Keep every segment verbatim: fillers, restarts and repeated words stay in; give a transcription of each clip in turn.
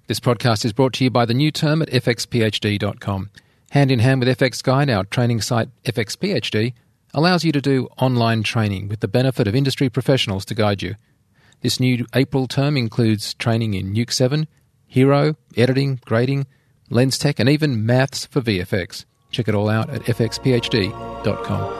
This podcast is brought to you by the new term at f x p h d dot com. Hand in hand with F X Guide, our training site F X P H D allows you to do online training with the benefit of industry professionals to guide you. This new April term includes training in Nuke seven, Hero, editing, grading, lens tech, and even maths for V F X. Check it all out at f x p h d dot com.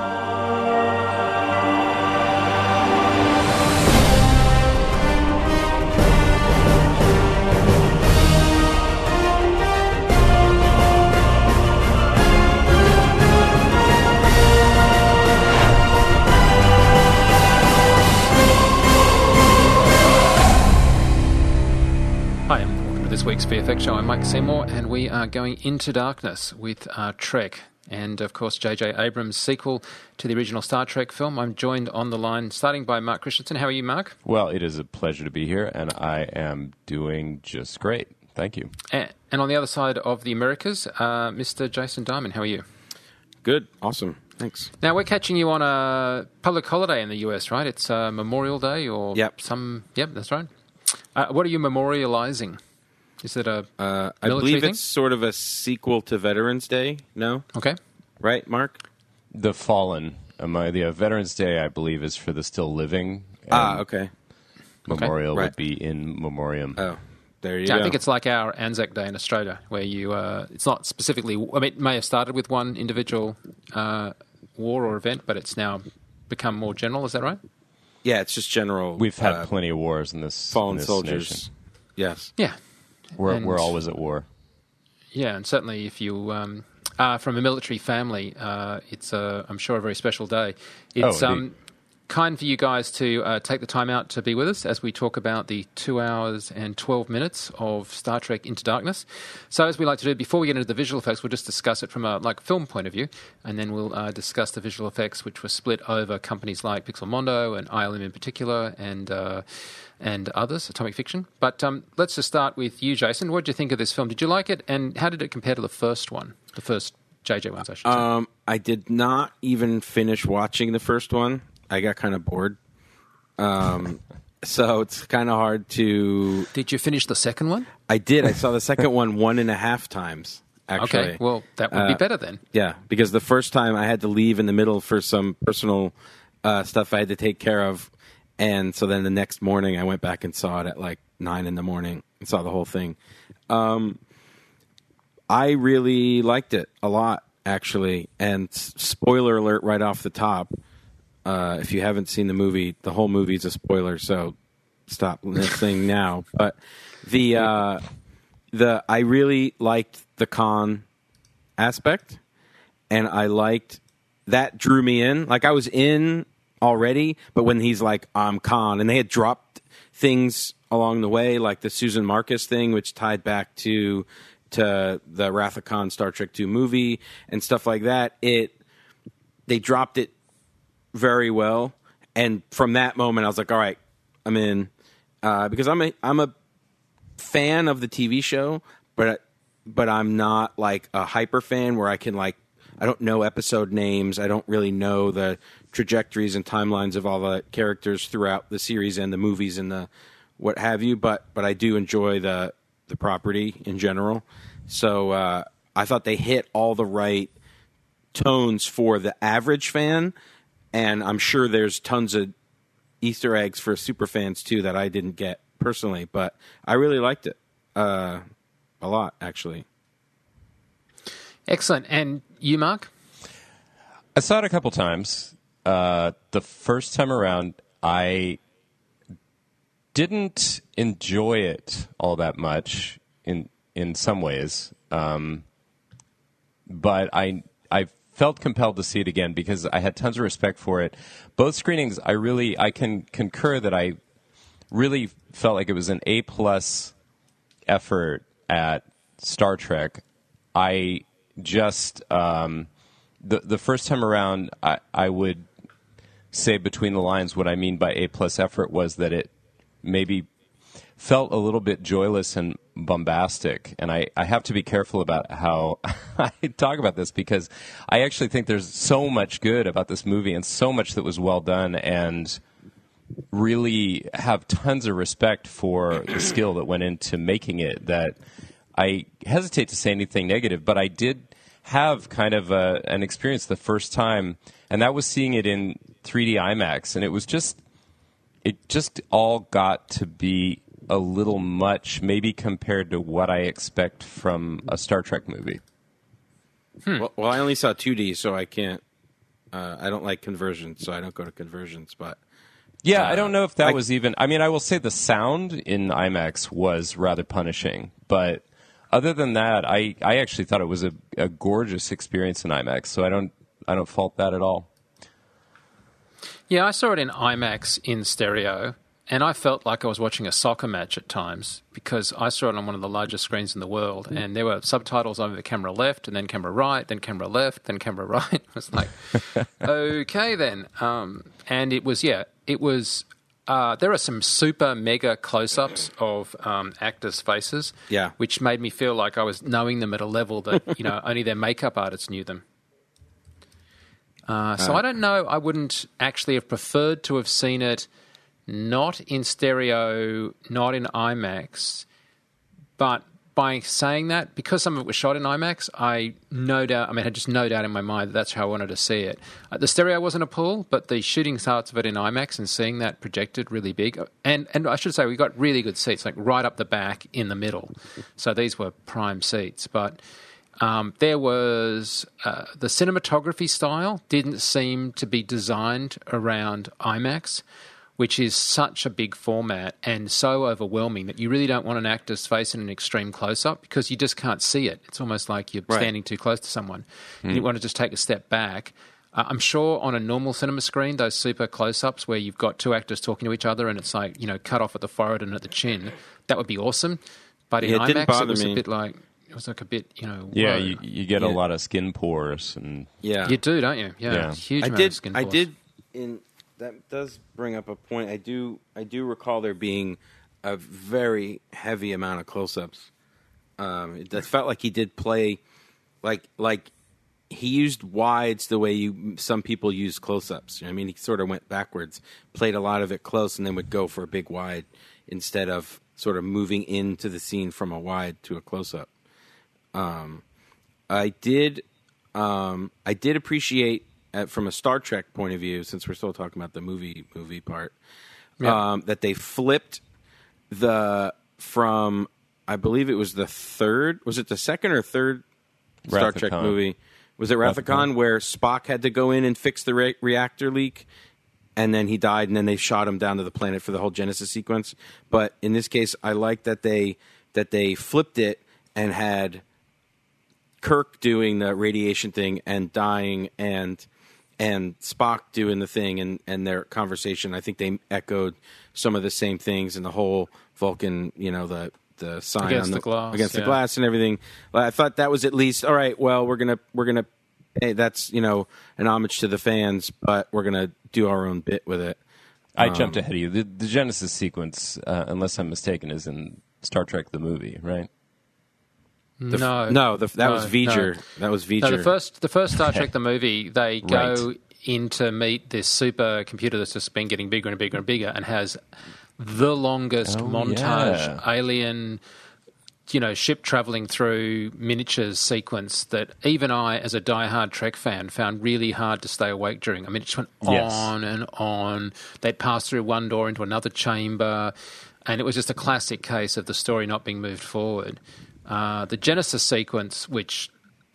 This week's V F X show. I'm Mike Seymour, and we are going into darkness with uh, Trek, and of course J J Abrams' sequel to the original Star Trek film. I'm joined on the line, starting by Mark Christensen. How are you, Mark? Well, it is a pleasure to be here, and I am doing just great. Thank you. And, and on the other side of the Americas, uh, Mister Jason Diamond. How are you? Good. Awesome. Thanks. Now, we're catching you on a public holiday in the U S, right? It's uh, Memorial Day or yep. some... Yep, that's right. Uh, what are you memorializing? Is it a uh, I believe thing? It's sort of a sequel to Veterans Day, no? Okay. Right, Mark? The Fallen. Um, uh, the uh, Veterans Day, I believe, is for the still living. Ah, okay. Memorial okay. would right. be in memoriam. Oh, there you yeah, go. I think it's like our Anzac Day in Australia, where you, uh, it's not specifically, I mean, it may have started with one individual uh, war or event, but it's now become more general, is that right? Yeah, it's just general. We've had uh, plenty of wars in this Fallen in this soldiers. nation. Yes. Yeah. We're, and, we're always at war. Yeah, and certainly if you um, are from a military family, uh, it's, uh, I'm sure, a very special day. It's oh, um, kind for you guys to uh, take the time out to be with us as we talk about the two hours and twelve minutes of Star Trek Into Darkness. So as we like to do, before we get into the visual effects, we'll just discuss it from a like film point of view, and then we'll uh, discuss the visual effects, which were split over companies like Pixelmondo and I L M in particular, and... Uh, and others, Atomic Fiction. But um, let's just start with you, Jason. What did you think of this film? Did you like it? And how did it compare to the first one? The first J J ones, I should say. Um, I did not even finish watching the first one. I got kind of bored. Um, so it's kind of hard to... Did you finish the second one? I did. I saw the second one one and a half times, actually. Okay, well, that would uh, be better then. Yeah, because the first time I had to leave in the middle for some personal uh, stuff I had to take care of. And so then the next morning, I went back and saw it at like nine in the morning and saw the whole thing. Um, I really liked it a lot, actually. And spoiler alert right off the top, uh, if you haven't seen the movie, the whole movie is a spoiler, so stop listening now. But the uh, the I really liked the Khan aspect, and I liked that drew me in. Like I was in already, but when he's like, I'm Khan, and they had dropped things along the way, like the Susan Marcus thing, which tied back to to the Wrath of Khan Star Trek two movie and stuff like that. It they dropped it very well, and from that moment, I was like, all right, I'm in, uh, because I'm a I'm a fan of the T V show, but but I'm not like a hyper fan where I can like I don't know episode names, I don't really know the trajectories and timelines of all the characters throughout the series and the movies and the what have you, but but I do enjoy the the property in general. So uh, I thought they hit all the right tones for the average fan, and I'm sure there's tons of Easter eggs for super fans too that I didn't get personally, but I really liked it uh, a lot, actually. Excellent. And you, Mark? I saw it a couple times. Uh, the first time around, I didn't enjoy it all that much in in some ways, um, but I I felt compelled to see it again because I had tons of respect for it. Both screenings, I really I can concur that I really felt like it was an A plus effort at Star Trek. I just um, the the first time around, I, I would say between the lines what I mean by A plus effort was that it maybe felt a little bit joyless and bombastic. And I, I have to be careful about how I talk about this because I actually think there's so much good about this movie and so much that was well done. And really have tons of respect for the skill that went into making it, that I hesitate to say anything negative, but I did have kind of a, an experience the first time, and that was seeing it in three D IMAX, and it was just, it just all got to be a little much, maybe compared to what I expect from a Star Trek movie. Hmm. Well, well, I only saw two D, so I can't, uh, I don't like conversions, so I don't go to conversions, but... Yeah, uh, I don't know if that I, was even, I mean, I will say the sound in IMAX was rather punishing, but... Other than that, I, I actually thought it was a, a gorgeous experience in IMAX, so I don't I don't fault that at all. Yeah, I saw it in IMAX in stereo, and I felt like I was watching a soccer match at times because I saw it on one of the largest screens in the world, and there were subtitles over camera left, and then camera right, then camera left, then camera right. It was like, okay then. Um, and it was, yeah, it was... Uh, there are some super mega close-ups of um, actors' faces, yeah. which made me feel like I was knowing them at a level that you know only their makeup artists knew them. Uh, so uh, I don't know. I wouldn't actually have preferred to have seen it not in stereo, not in IMAX, but by saying that, because some of it was shot in IMAX, I no doubt, I mean, I had just no doubt in my mind that that's how I wanted to see it. Uh, the stereo wasn't a pull, but the shooting parts of it in IMAX and seeing that projected really big, and and I should say we got really good seats, like right up the back in the middle. So these were prime seats, but um, there was uh, the cinematography style didn't seem to be designed around IMAX, which is such a big format and so overwhelming that you really don't want an actor's face in an extreme close-up because you just can't see it. It's almost like you're right. standing too close to someone. Mm. And you want to just take a step back. Uh, I'm sure on a normal cinema screen, those super close-ups where you've got two actors talking to each other and it's like, you know, cut off at the forehead and at the chin, that would be awesome. But in yeah, it IMAX, it was me. a bit like... It was like a bit, you know... Yeah, whoa. you, you get yeah. a lot of skin pores. and yeah. You do, don't you? Yeah, yeah. huge I amount did, of skin I pores. did... in. That does bring up a point. I do I do recall there being a very heavy amount of close-ups. Um, it, it felt like he did play, like like he used wides the way you some people use close-ups. You know what I mean, he sort of went backwards, played a lot of it close, and then would go for a big wide instead of sort of moving into the scene from a wide to a close-up. Um, I did um, I did appreciate. At, from a Star Trek point of view, since we're still talking about the movie movie part, yeah. um, that they flipped the from I believe it was the third was it the second or third Star Wrath Trek Khan. movie? Was it Wrath of Khan where Spock had to go in and fix the re- reactor leak, and then he died, and then they shot him down to the planet for the whole Genesis sequence? But in this case, I like that they that they flipped it and had Kirk doing the radiation thing and dying and. And Spock doing the thing and, and their conversation, I think they echoed some of the same things in the whole Vulcan, you know, the the sign against on the, the glass, against yeah. the glass and everything. I thought that was at least all right. Well, we're gonna we're gonna hey, that's you know an homage to the fans, but we're gonna do our own bit with it. I um, jumped ahead of you. The, the Genesis sequence, uh, unless I'm mistaken, is in Star Trek the movie, right? The, no, no, the, that no, was V'ger. No. That was V'ger. No, the first, the first Star Trek the movie, they go Right. in to meet this super computer that's just been getting bigger and bigger and bigger, and has the longest Oh, montage yeah. alien, you know, ship traveling through miniatures sequence that even I, as a diehard Trek fan, found really hard to stay awake during. I mean, it just went Yes. on and on. They'd pass through one door into another chamber, and it was just a classic case of the story not being moved forward. Uh, the Genesis sequence, which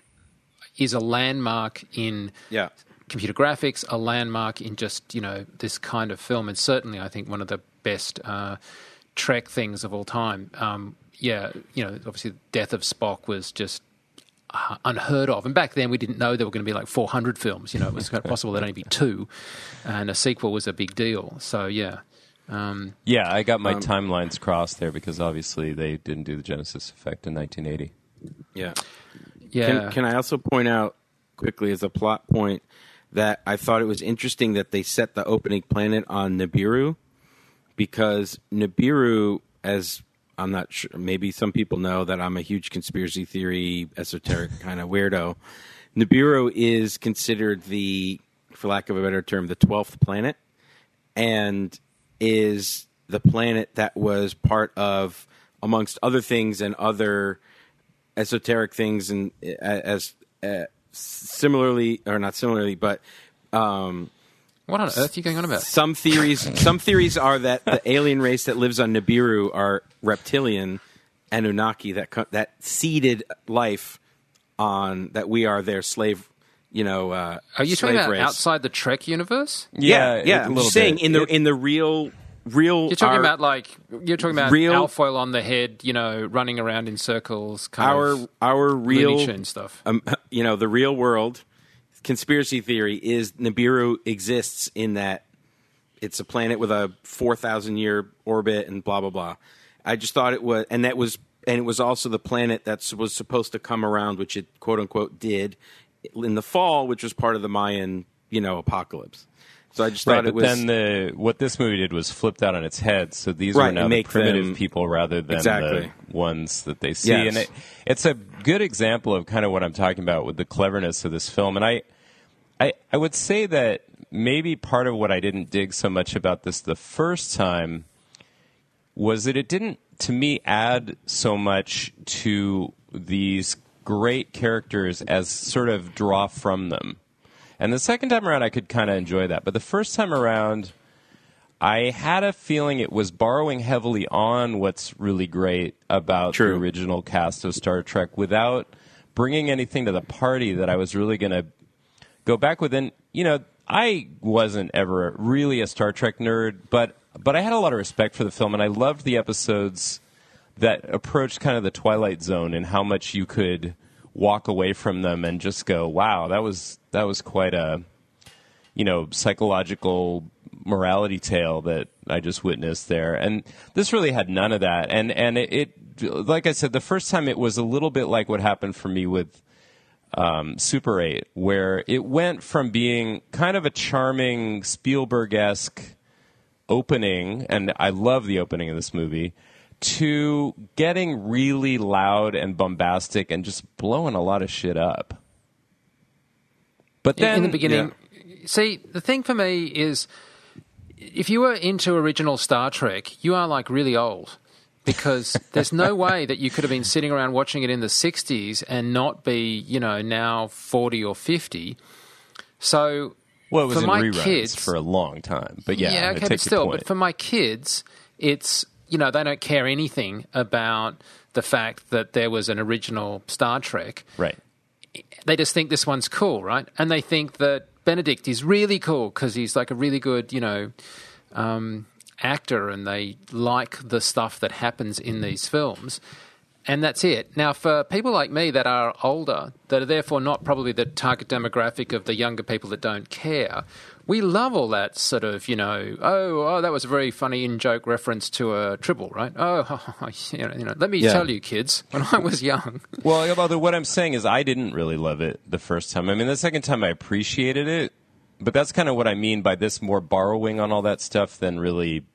is a landmark in yeah. computer graphics, a landmark in just, you know, this kind of film, and certainly I think one of the best uh, Trek things of all time. Um, yeah, you know, obviously the death of Spock was just uh, unheard of. And back then we didn't know there were going to be like four hundred films. You know, it was possible there'd only be two, and a sequel was a big deal. So, yeah. Um, Yeah, I got my Um, timelines crossed there because obviously they didn't do the Genesis effect in nineteen eighty. Yeah. yeah. Can, can I also point out quickly as a plot point that I thought it was interesting that they set the opening planet on Nibiru, because Nibiru, as I'm not sure, maybe some people know that I'm a huge conspiracy theory, esoteric kind of weirdo. Nibiru is considered the, for lack of a better term, the twelfth planet. And is the planet that was part of, amongst other things and other esoteric things, and as uh, similarly or not similarly, but um, what on earth are you going on about? Some theories, some theories are that the alien race that lives on Nibiru are reptilian Anunnaki that co- that seeded life on that we are their slave. You know, uh, are you talking about race. outside the Trek universe? Yeah, yeah. yeah. I'm just saying in the it, in the real. Real, you're talking our, about like you're talking about real, alfoil on the head, you know, running around in circles, kind our of our real stuff. Um, you know, the real world conspiracy theory is Nibiru exists in that it's a planet with a four thousand year orbit and blah blah blah. I just thought it was, and that was, and it was also the planet that was supposed to come around, which it quote unquote did in the fall, which was part of the Mayan, you know, apocalypse. So I just right, thought it but was. Then the what this movie did was flipped out on its head. So these right, were now the primitive them, people rather than exactly. the ones that they see. Yes. And it, it's a good example of kind of what I'm talking about with the cleverness of this film. And I, I, I would say that maybe part of what I didn't dig so much about this the first time was that it didn't, to me, add so much to these great characters as sort of draw from them. And the second time around, I could kind of enjoy that. But the first time around, I had a feeling it was borrowing heavily on what's really great about True. the original cast of Star Trek without bringing anything to the party that I was really going to go back with. And, you know, I wasn't ever really a Star Trek nerd, but but I had a lot of respect for the film, and I loved the episodes that approached kind of the Twilight Zone and how much you could walk away from them and just go, wow, that was that was quite a, you know, psychological morality tale that I just witnessed there. And this really had none of that. And and it, it like I said, the first time it was a little bit like what happened for me with um, Super eight, where it went from being kind of a charming Spielberg-esque opening, and I love the opening of this movie, to getting really loud and bombastic and just blowing a lot of shit up. But then, in the beginning, yeah. see, the thing for me is, if you were into original Star Trek, you are like really old, because there's no way that you could have been sitting around watching it in the sixties and not be, you know, now forty or fifty. So, well, it was for in my reruns kids, for a long time, but yeah, yeah, I okay, take but still, your point. but for my kids, it's, you know, they don't care anything about the fact that there was an original Star Trek. Right. They just think this one's cool, right? And they think that Benedict is really cool because he's like a really good, you know, um, actor, and they like the stuff that happens in these films. And that's it. Now, for people like me that are older, that are therefore not probably the target demographic of the younger people that don't care, we love all that sort of, you know, oh, oh, that was a very funny in-joke reference to a Tribble, right? Oh, you know, you know let me yeah. tell you, kids, when I was young. Well, although what I'm saying is I didn't really love it the first time. I mean, the second time I appreciated it, but that's kind of what I mean by this more borrowing on all that stuff than really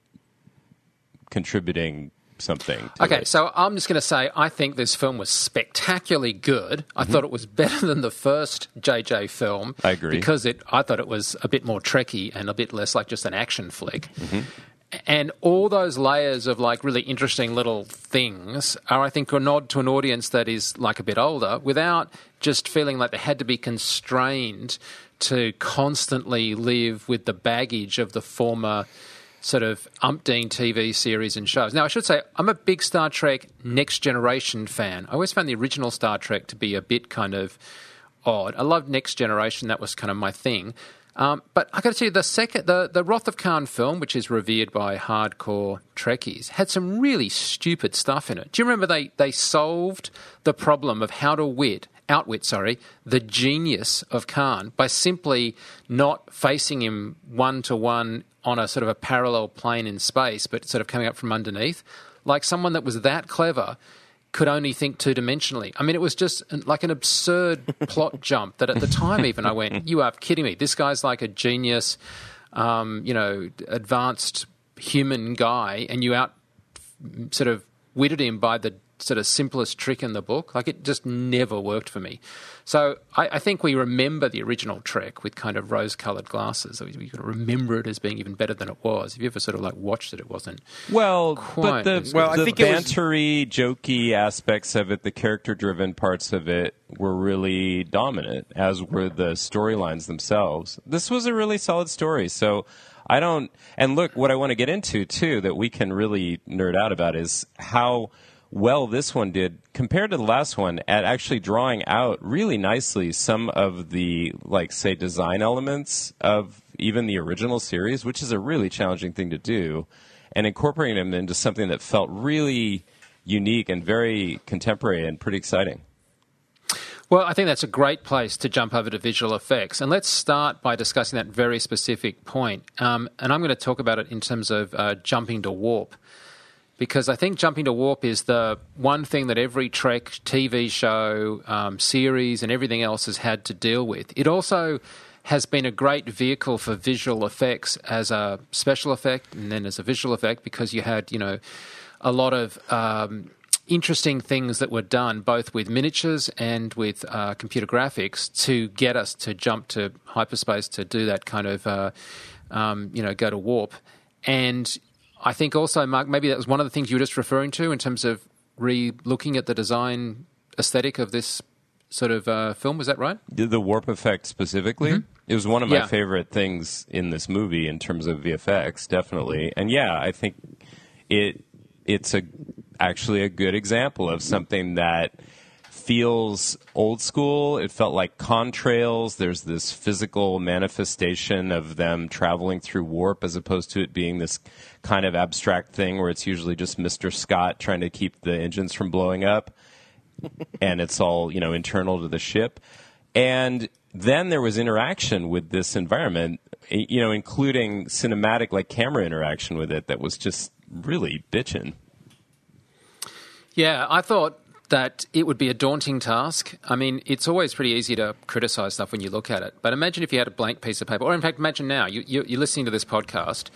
contributing something to okay, it. So I'm just going to say I think this film was spectacularly good. I mm-hmm. thought it was better than the first J J film. I agree. Because it, I thought it was a bit more Trekky and a bit less like just an action flick. Mm-hmm. And all those layers of like really interesting little things are, I think, a nod to an audience that is like a bit older without just feeling like they had to be constrained to constantly live with the baggage of the former sort of umpteen T V series and shows. Now, I should say, I'm a big Star Trek Next Generation fan. I always found the original Star Trek to be a bit kind of odd. I loved Next Generation. That was kind of my thing. Um, but I got to tell you, the second, the, the Wrath of Khan film, which is revered by hardcore Trekkies, had some really stupid stuff in it. Do you remember they, they solved the problem of how to wit, outwit, sorry, the genius of Khan by simply not facing him one-to-one on a sort of a parallel plane in space, but sort of coming up from underneath? Like someone that was that clever could only think two-dimensionally. I mean, it was just like an absurd plot jump that at the time even I went, you are kidding me. This guy's like a genius, um, you know, advanced human guy, and you out sort of witted him by the sort of simplest trick in the book. Like, it just never worked for me. So I, I think we remember the original Trek with kind of rose-coloured glasses. We, we can remember it as being even better than it was. If you ever sort of like watched it, it wasn't well, quite but the, as well, good. the I think it was- bantery, jokey aspects of it, the character-driven parts of it were really dominant, as were the storylines themselves. This was a really solid story, so I don't... And look, what I want to get into, too, that we can really nerd out about is how well this one did compared to the last one at actually drawing out really nicely some of the, like, say, design elements of even the original series, which is a really challenging thing to do, and incorporating them into something that felt really unique and very contemporary and pretty exciting. Well, I think that's a great place to jump over to visual effects. And let's start by discussing that very specific point. Um, and I'm going to talk about it in terms of uh, jumping to warp. Because I think jumping to warp is the one thing that every Trek T V show, um, series, and everything else has had to deal with. It also has been a great vehicle for visual effects as a special effect and then as a visual effect, because you had, you know, a lot of... Um, interesting things that were done both with miniatures and with uh, computer graphics to get us to jump to hyperspace, to do that kind of, uh, um, you know, go to warp. And I think also, Mark, maybe that was one of the things you were just referring to in terms of re-looking at the design aesthetic of this sort of uh, film. Was that right? The warp effect specifically? Mm-hmm. It was one of my yeah. favorite things in this movie in terms of V F X, definitely. And yeah, I think it it's a actually a good example of something that feels old school. It felt like contrails. There's this physical manifestation of them traveling through warp as opposed to it being this kind of abstract thing where it's usually just Mister Scott trying to keep the engines from blowing up and it's all, you know, internal to the ship. And then there was interaction with this environment, you know, including cinematic, like camera interaction with it that was just really bitchin'. Yeah, I thought that it would be a daunting task. I mean, it's always pretty easy to criticize stuff when you look at it. But imagine if you had a blank piece of paper, or in fact, imagine now, you, you, you're listening to this podcast,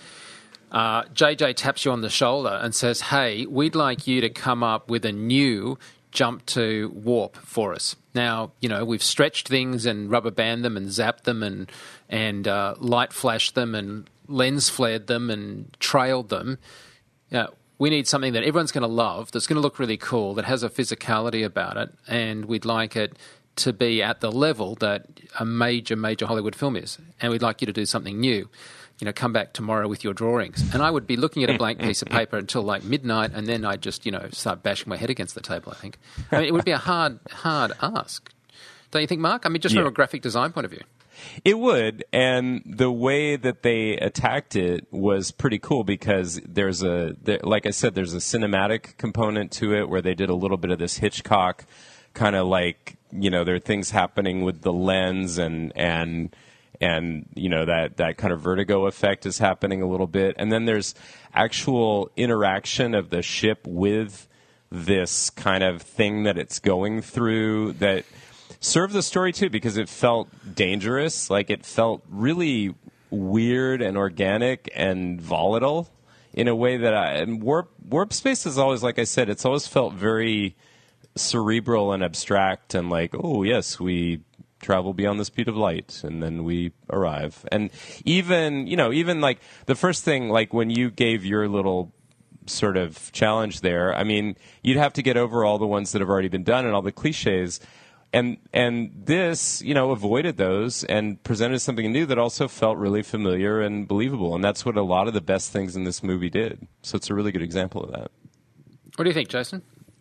uh, J J taps you on the shoulder and says, hey, we'd like you to come up with a new jump to warp for us. Now, you know, we've stretched things and rubber band them and zapped them and, and uh, light flashed them and lens flared them and trailed them. Yeah. We need something that everyone's going to love, that's going to look really cool, that has a physicality about it, and we'd like it to be at the level that a major, major Hollywood film is. And we'd like you to do something new. You know, come back tomorrow with your drawings. And I would be looking at a blank piece of paper until like midnight, and then I'd just, you know, start bashing my head against the table, I think. I mean, it would be a hard, hard ask. Don't you think, Mark? I mean, just yeah. from a graphic design point of view. It would, and the way that they attacked it was pretty cool because there's a, there, like I said, there's a cinematic component to it where they did a little bit of this Hitchcock kind of like, you know, there are things happening with the lens and and and you know that that kind of vertigo effect is happening a little bit, and then there's actual interaction of the ship with this kind of thing that it's going through that served the story too, because it felt dangerous. Like it felt really weird and organic and volatile in a way that I, and warp warp space is always, like I said, it's always felt very cerebral and abstract and like, oh yes, we travel beyond the speed of light and then we arrive. And even, you know, even like the first thing, like when you gave your little sort of challenge there, I mean, you'd have to get over all the ones that have already been done and all the cliches. And and this, you know, avoided those and presented something new that also felt really familiar and believable. And that's what a lot of the best things in this movie did. So it's a really good example of that. What do you think, Jason?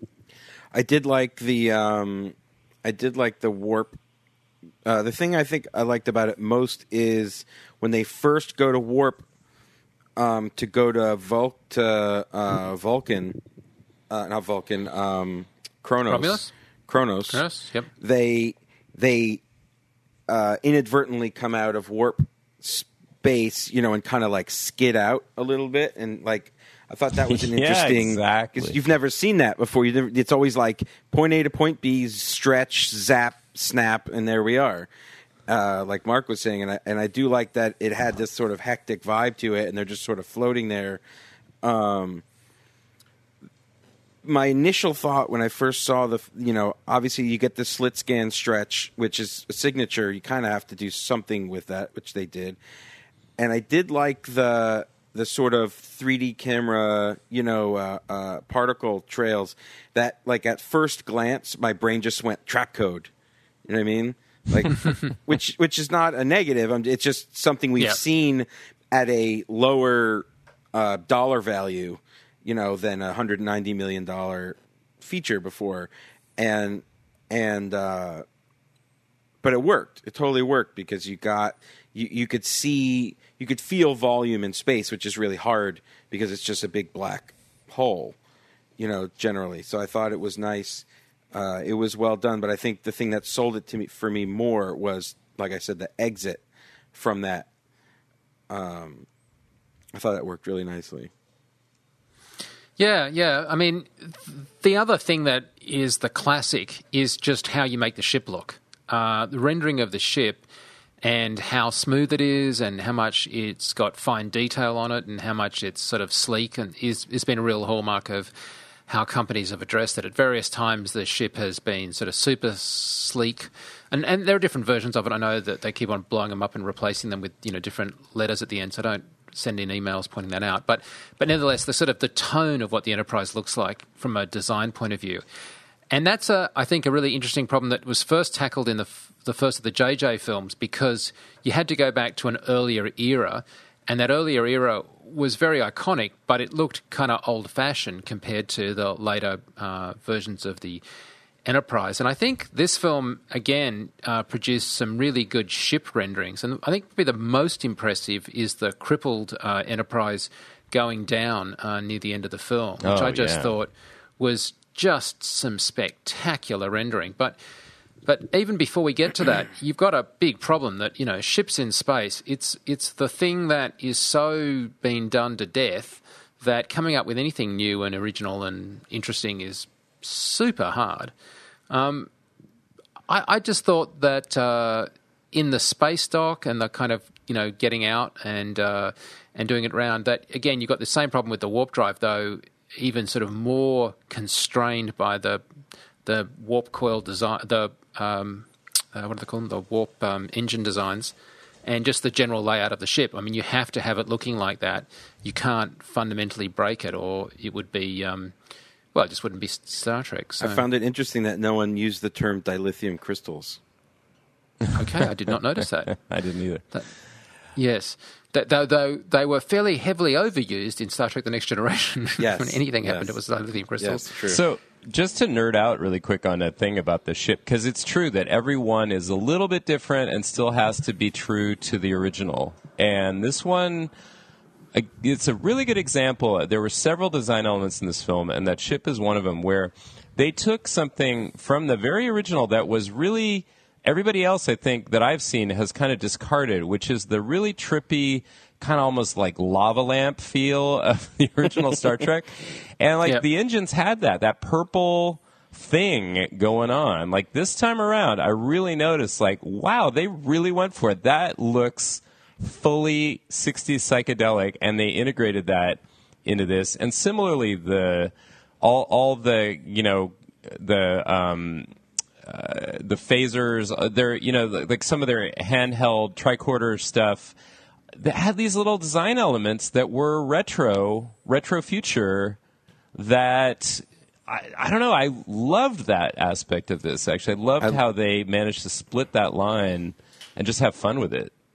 I did like the um, I did like the warp. Uh, the thing I think I liked about it most is when they first go to warp um, to go to Vul to uh, Vulcan, uh, not Vulcan, um, Kronos. Romulus? Kronos. Kronos, yep. They they uh, inadvertently come out of warp space, you know, and kind of like skid out a little bit, and like I thought that was an yeah, interesting. Exactly. 'Cause you've never seen that before. You never, it's always like point A to point B, stretch, zap, snap, and there we are. Uh, like Mark was saying, and I, and I do like that it had this sort of hectic vibe to it, and they're just sort of floating there. Um, my initial thought when I first saw the, you know, obviously you get the slit scan stretch, which is a signature. You kind of have to do something with that, which they did. And I did like the the sort of three D camera, you know, uh, uh, particle trails that, like, at first glance, my brain just went track code. You know what I mean? Like, which which is not a negative. It's just something we've yeah. seen at a lower uh, dollar value, you know, than a one hundred ninety million dollars feature before. And, and, uh, but it worked. It totally worked because you got, you, you could see, you could feel volume in space, which is really hard because it's just a big black hole, you know, generally. So I thought it was nice. Uh, it was well done, but I think the thing that sold it to me for me more was, like I said, the exit from that. Um, I thought that worked really nicely. Yeah, yeah. I mean, th- the other thing that is the classic is just how you make the ship look. Uh, the rendering of the ship and how smooth it is and how much it's got fine detail on it and how much it's sort of sleek and is has been a real hallmark of how companies have addressed it. At various times, the ship has been sort of super sleek, and and there are different versions of it. I know that they keep on blowing them up and replacing them with, you know, different letters at the end. So don't send in emails pointing that out. But but nevertheless, the sort of the tone of what the Enterprise looks like from a design point of view, and that's a I think a really interesting problem that was first tackled in the the first of the J J films, because you had to go back to an earlier era, and that earlier era was very iconic, but it looked kind of old-fashioned compared to the later uh, versions of the Enterprise. And I think this film, again, uh, produced some really good ship renderings. And I think probably the most impressive is the crippled uh, Enterprise going down uh, near the end of the film, which oh, I just yeah. thought was just some spectacular rendering. But But even before we get to that, you've got a big problem that, you know, ships in space, it's it's the thing that is so being done to death that coming up with anything new and original and interesting is super hard. Um, I, I just thought that uh, in the space dock and the kind of, you know, getting out and uh, and doing it around, that, again, you've got the same problem with the warp drive, though, even sort of more constrained by the the warp coil design, the um, uh, what do they call them? The warp um, engine designs, and just the general layout of the ship. I mean, you have to have it looking like that. You can't fundamentally break it, or it would be, um, well, it just wouldn't be Star Trek. So. I found it interesting that no one used the term dilithium crystals. Okay, I did not notice that. I didn't either. That, yes. Though, though they were fairly heavily overused in Star Trek The Next Generation. Yes. When anything happened, yes. it was dilithium crystals. Yes, true. So just to nerd out really quick on that thing about the ship, because it's true that every one is a little bit different and still has to be true to the original. And this one, it's a really good example. There were several design elements in this film, and that ship is one of them, where they took something from the very original that was really... everybody else, I think, that I've seen has kind of discarded, which is the really trippy, kind of almost like lava lamp feel of the original Star Trek. And, like, yep. the engines had that, that purple thing going on. Like, this time around, I really noticed, like, wow, they really went for it. That looks fully sixties psychedelic, and they integrated that into this. And similarly, the all all the, you know, the... um Uh, the phasers, uh, they're, you know, like some of their handheld tricorder stuff that had these little design elements that were retro, retro future that, I, I don't know, I loved that aspect of this, actually. I loved I, how they managed to split that line and just have fun with it.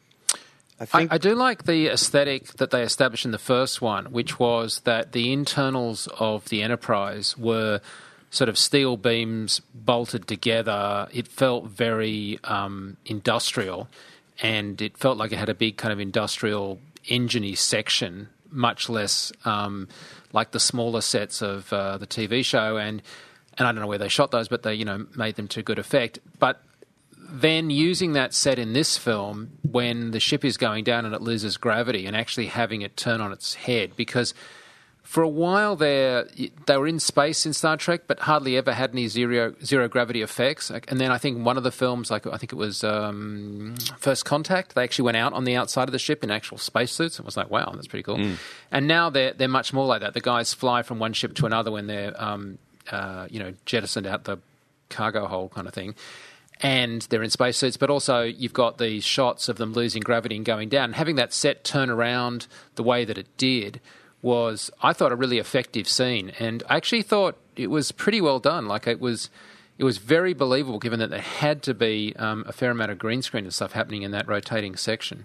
I, think I, I do like the aesthetic that they established in the first one, which was that the internals of the Enterprise were sort of steel beams bolted together. It felt very um, industrial, and it felt like it had a big kind of industrial engine-y section, much less um, like the smaller sets of uh, the T V show. And and I don't know where they shot those, but they, you know, made them to good effect. But then using that set in this film, when the ship is going down and it loses gravity, and actually having it turn on its head, because for a while there, they were in space in Star Trek, but hardly ever had any zero zero gravity effects. And then I think one of the films, like I think it was um, First Contact, they actually went out on the outside of the ship in actual spacesuits. It was like, wow, that's pretty cool. Mm. And now they're they're much more like that. The guys fly from one ship to another when they're um, uh, you know jettisoned out the cargo hold kind of thing. And they're in spacesuits, but also you've got these shots of them losing gravity and going down. And having that set turn around the way that it did was, I thought, a really effective scene. And I actually thought it was pretty well done. Like, it was it was very believable, given that there had to be um, a fair amount of green screen and stuff happening in that rotating section.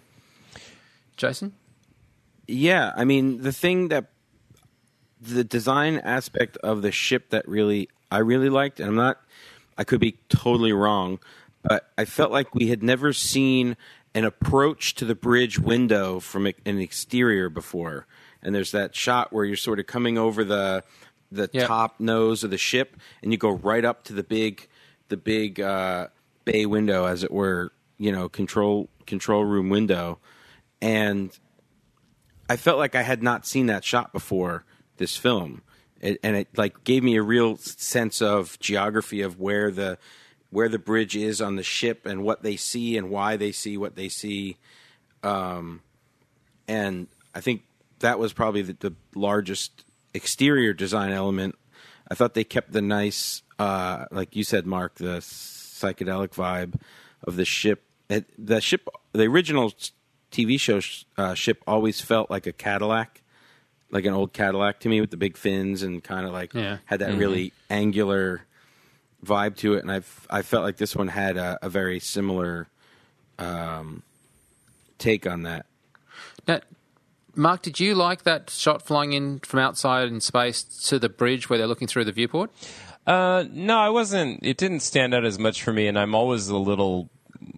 Jason? Yeah, I mean, the thing that... The design aspect of the ship that really... I really liked, and I'm not... I could be totally wrong, but I felt like we had never seen an approach to the bridge window from an exterior before. And there's that shot where you're sort of coming over the the yep. top nose of the ship, and you go right up to the big the big uh, bay window, as it were, you know, control control room window. And I felt like I had not seen that shot before this film. It, and it like gave me a real sense of geography of where the where the bridge is on the ship and what they see and why they see what they see. Um, and I think that was probably the, the largest exterior design element. I thought they kept the nice, uh, like you said, Mark, the psychedelic vibe of the ship. It, the ship, the original T V show uh, ship always felt like a Cadillac. Like an old Cadillac to me with the big fins and kind of like yeah. had that mm-hmm. really angular vibe to it. And I I felt like this one had a, a very similar um, take on that. Now, Mark, did you like that shot flying in from outside in space to the bridge where they're looking through the viewport? Uh, no, I wasn't. It didn't stand out as much for me, and I'm always a little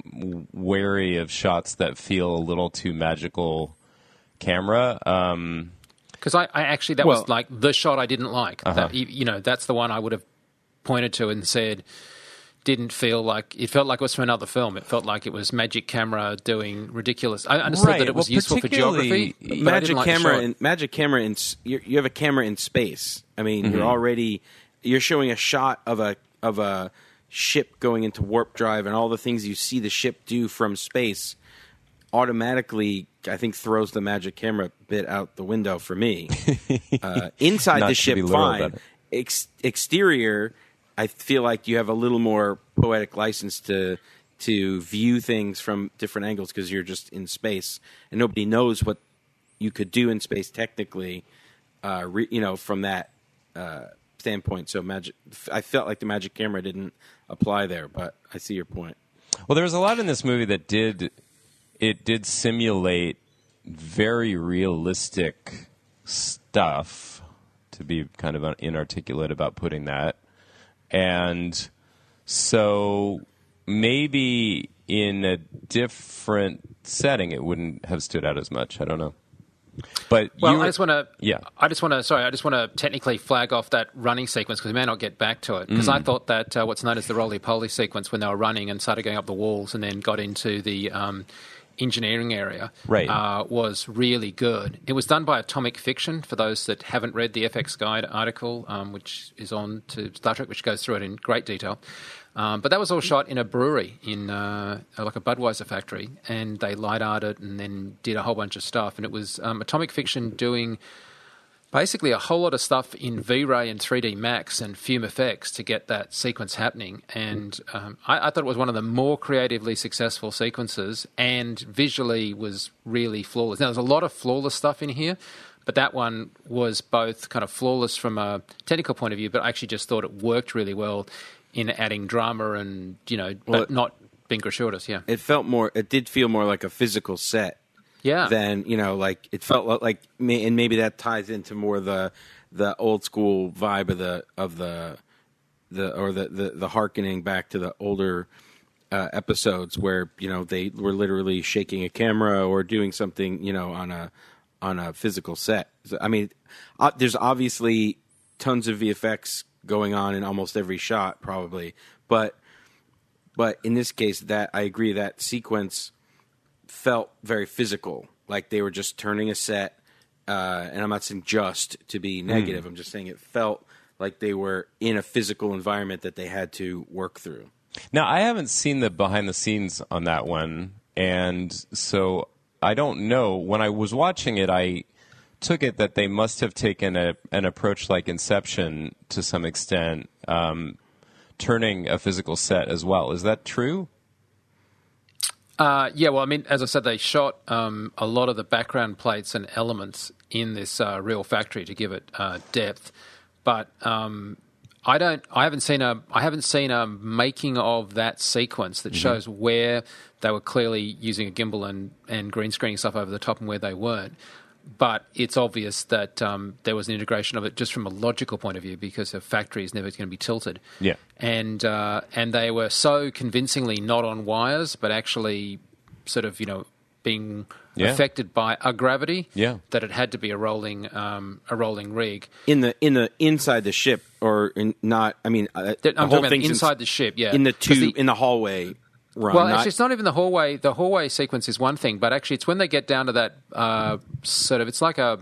wary of shots that feel a little too magical camera. Um Because I, I actually, that well, was like the shot I didn't like. Uh-huh. That, you know, that's the one I would have pointed to and said didn't feel like, it felt like it was from another film. It felt like it was magic camera doing ridiculous. I understood right. that it was well, useful for geography. Magic like camera, in, magic camera, in, you, you have a camera in space. I mean, mm-hmm. you're already, you're showing a shot of a of a ship going into warp drive and all the things you see the ship do from space. Automatically, I think, throws the magic camera bit out the window for me. Uh, inside the ship, fine. Ex- exterior, I feel like you have a little more poetic license to to view things from different angles because you're just in space and nobody knows what you could do in space technically. Uh, re- you know, from that uh, standpoint. So, magic. I felt like the magic camera didn't apply there, but I see your point. Well, there was a lot in this movie that did. It did simulate very realistic stuff, to be kind of inarticulate about putting that. And so maybe in a different setting it wouldn't have stood out as much. I don't know. But well, you were, I just want to. Yeah. I just want to. Sorry, I just want to technically flag off that running sequence because we may not get back to it. Because mm. I thought that uh, what's known as the roly-poly sequence when they were running and started going up the walls and then got into the um, engineering area, right. uh, was really good. It was done by Atomic Fiction. For those that haven't read the F X Guide article, um, which is on to Star Trek, which goes through it in great detail. Um, but that was all shot in a brewery, in uh, like a Budweiser factory, and they light art it and then did a whole bunch of stuff. And it was um, Atomic Fiction doing basically a whole lot of stuff in V-Ray and three D Max and Fume Effects to get that sequence happening. And um, I, I thought it was one of the more creatively successful sequences and visually was really flawless. Now, there's a lot of flawless stuff in here, but that one was both kind of flawless from a technical point of view, but I actually just thought it worked really well in adding drama and, you know, well, but not being gratuitous, yeah. It felt more, it did feel more like a physical set. Yeah. Than, you know, like, it felt like, and maybe that ties into more the the old school vibe of the, of the, the or the, the, the hearkening back to the older uh, episodes where, you know, they were literally shaking a camera or doing something, you know, on a, on a physical set. I mean, uh, there's obviously tons of V F X going on in almost every shot, probably, but but in this case, that I agree that sequence felt very physical, like they were just turning a set, uh, and I'm not saying just to be negative. Mm. I'm just saying it felt like they were in a physical environment that they had to work through. Now, I haven't seen the behind the scenes on that one, and so I don't know. When I was watching it, I took it that they must have taken a, an approach like Inception to some extent, um, turning a physical set as well. Is that true? Uh, yeah, well, I mean, as I said, they shot um, a lot of the background plates and elements in this uh, real factory to give it uh, depth. But um, I don't, I haven't seen a, I haven't seen a making of that sequence that mm-hmm. shows where they were clearly using a gimbal and, and green screening stuff over the top and where they weren't. But it's obvious that um, there was an integration of it just from a logical point of view because a factory is never going to be tilted. Yeah. And uh, and they were so convincingly not on wires, but actually sort of, you know, being yeah. affected by a gravity yeah. that it had to be a rolling um, a rolling rig. In the in the inside the ship or in not, I mean, uh, the, I'm talking about inside the ship, yeah. In the tube, the, in the hallway. Run, well, not... actually, it's not even the hallway. The hallway sequence is one thing, but actually, it's when they get down to that uh, sort of. It's like a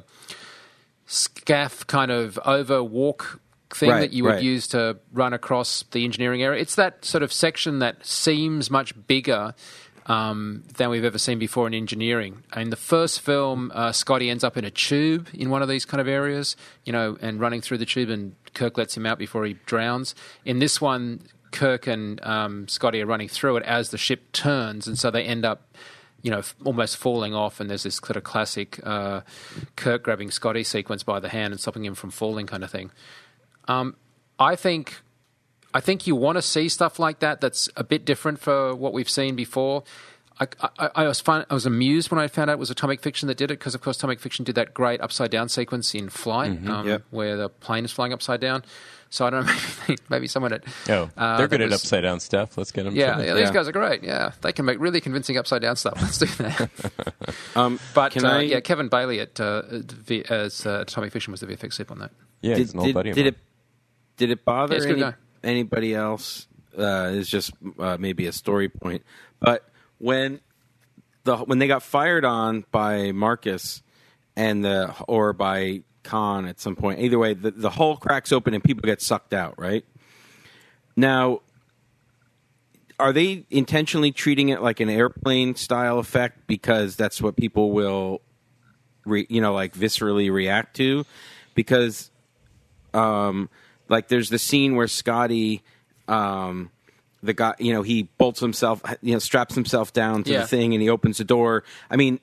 scaff kind of over walk thing right, that you would right. use to run across the engineering area. It's that sort of section that seems much bigger um, than we've ever seen before in engineering. In the first film, uh, Scotty ends up in a tube in one of these kind of areas, you know, and running through the tube, and Kirk lets him out before he drowns. In this one, Kirk and um, Scotty are running through it as the ship turns, and so they end up, you know, f- almost falling off, and there's this sort of classic uh, Kirk grabbing Scotty sequence by the hand and stopping him from falling kind of thing. Um, I think I think you want to see stuff like that that's a bit different for what we've seen before. I, I, I, was fun, I was amused when I found out it was Atomic Fiction that did it, because, of course, Atomic Fiction did that great upside-down sequence in Flight, mm-hmm, um, yep. where the plane is flying upside down. So I don't know, maybe, maybe someone at... Oh, uh, they're good was, at upside-down stuff. Let's get them yeah, to yeah, these yeah. guys are great. Yeah, they can make really convincing upside-down stuff. Let's do that. um, but, can uh, I... yeah, Kevin Bailey at uh, v- as uh, Atomic Fiction was the V F X tip on that. Yeah, did, he's an old did, buddy of did mine. it Did it bother yeah, any, anybody else? Uh, it's just uh, maybe a story point. But when... The, when they got fired on by Marcus and the or by Khan at some point, either way, the, the hull cracks open and people get sucked out, right? Now, are they intentionally treating it like an airplane style effect because that's what people will, re, you know, like viscerally react to? Because, um, like, there's the scene where Scotty. Um, The guy, you know, he bolts himself, you know, straps himself down to yeah. the thing, and he opens the door. I mean,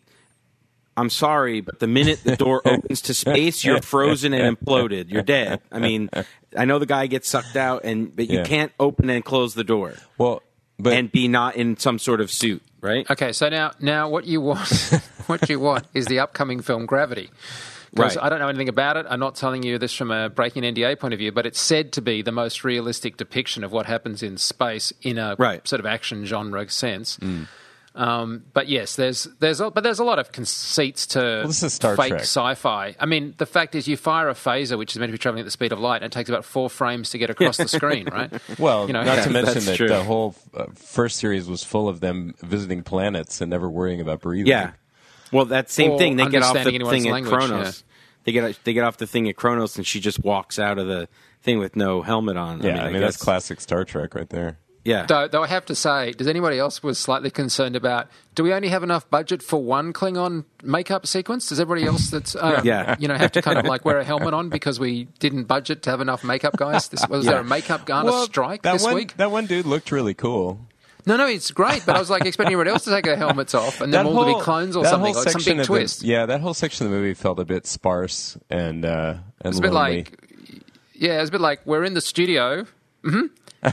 I'm sorry, but the minute the door opens to space, you're frozen and imploded. You're dead. I mean, I know the guy gets sucked out, and but you yeah. can't open and close the door. Well, but and be not in some sort of suit, right? Okay, so now, now what you want, what you want is the upcoming film Gravity. Because right. I don't know anything about it. I'm not telling you this from a breaking N D A point of view, but it's said to be the most realistic depiction of what happens in space in a right. sort of action genre sense. Mm. Um, but yes, there's there's a, but there's a lot of conceits to well, this is Star fake Trek. sci-fi. I mean, the fact is, you fire a phaser, which is meant to be traveling at the speed of light, and it takes about four frames to get across the screen, right? Well, you know, not yeah, to mention that true. the whole uh, first series was full of them visiting planets and never worrying about breathing. Yeah. Well, that same Or thing. They get off the understanding anyone's thing at language, Kronos. yeah. They get they get off the thing at Kronos, and she just walks out of the thing with no helmet on. Yeah, I mean, I I mean guess, that's classic Star Trek right there. Yeah. Though, though I have to say, does anybody else was slightly concerned about, do we only have enough budget for one Klingon makeup sequence? Does everybody else that's, uh, Yeah. you know, have to kind of like wear a helmet on because we didn't budget to have enough makeup guys? This, was Yeah. there a makeup gun well, a strike that this one, week? That one dude looked really cool. No, no, it's great, but I was like expecting everybody else to take their helmets off and then That all to whole- be clones or that something, whole like some section big of the- twist. yeah, that whole section of the movie felt a bit sparse and uh, and It's a bit lonely. like, yeah, it's a bit like, we're in the studio. Mm-hmm.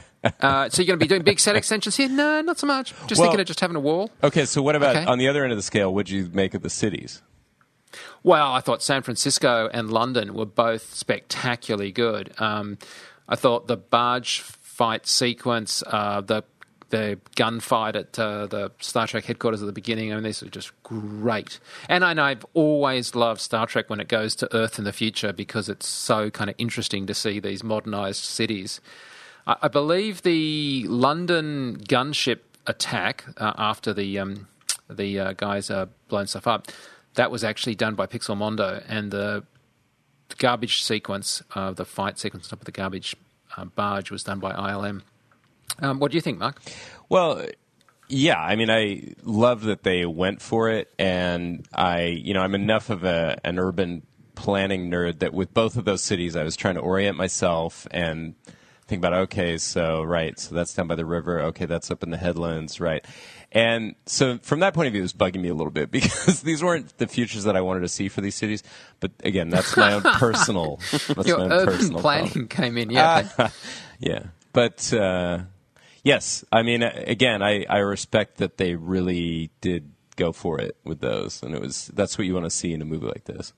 uh, so you're going to be doing big set extensions here? No, not so much. Just Well- thinking of just having a wall. Okay, so what about Okay. on the other end of the scale? What'd you make of the cities? Well, I thought San Francisco and London were both spectacularly good. Um, I thought the barge fight sequence, uh, the the gunfight at uh, the Star Trek headquarters at the beginning, I mean, these are just great. And I know I've always loved Star Trek when it goes to Earth in the future because it's so kind of interesting to see these modernized cities. I, I believe the London gunship attack uh, after the um, the uh, guys uh, blown stuff up, that was actually done by Pixelmondo, and the garbage sequence, uh, the fight sequence on top of the garbage uh, barge was done by I L M. Um, what do you think, Mark? Well, yeah, I mean, I love that they went for it, and I, you know, I'm enough of a an urban planning nerd that with both of those cities, I was trying to orient myself and think about, okay, so, right, so that's down by the river, okay, that's up in the headlands, right. And so from that point of view, it was bugging me a little bit because these weren't the futures that I wanted to see for these cities. But again, that's my own personal, that's Your my own urban personal planning problem. came in, yeah. Uh, yeah, but uh, yes, I mean, again, I, I respect that they really did go for it with those, and it was that's what you want to see in a movie like this.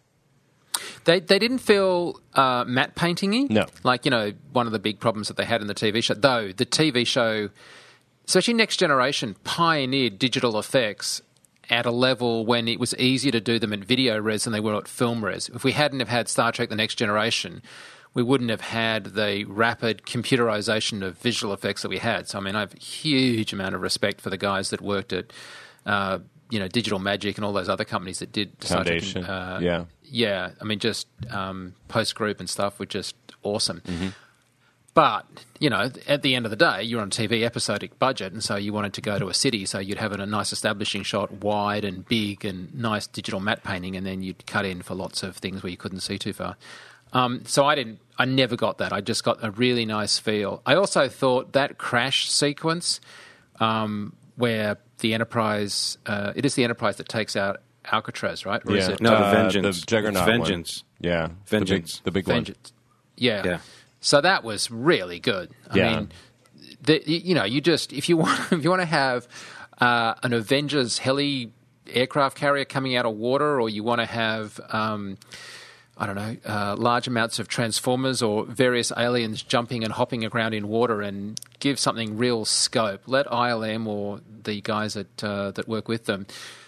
They they didn't feel uh, matte painting-y. No. Like, you know, one of the big problems that they had in the T V show. Though the T V show, especially Next Generation, pioneered digital effects at a level when it was easier to do them at video res than they were at film res. If we hadn't have had Star Trek The Next Generation, we wouldn't have had the rapid computerization of visual effects that we had. So, I mean, I have a huge amount of respect for the guys that worked at, uh, you know, Digital Magic and all those other companies that did Foundation, Star Trek, uh, yeah. Yeah, I mean, just um, Post Group and stuff were just awesome. Mm-hmm. But, you know, at the end of the day, you're on a T V episodic budget, and so you wanted to go to a city, so you'd have a nice establishing shot, wide and big and nice digital matte painting, and then you'd cut in for lots of things where you couldn't see too far. Um, so I didn't, I never got that. I just got a really nice feel. I also thought that crash sequence um, where the Enterprise, uh, it is the Enterprise that takes out Alcatraz, right? Or yeah. is it No, the uh, Vengeance. The Juggernaut It's Vengeance. one. Yeah. Vengeance. The big, the big Vengeance? Yeah. Yeah. So that was really good. I Yeah. mean, the, you know, you just if you want if you want to have uh, an Avengers heli aircraft carrier coming out of water, or you want to have um, I don't know uh, large amounts of Transformers or various aliens jumping and hopping around in water, and give something real scope, let I L M or the guys that uh, that work with them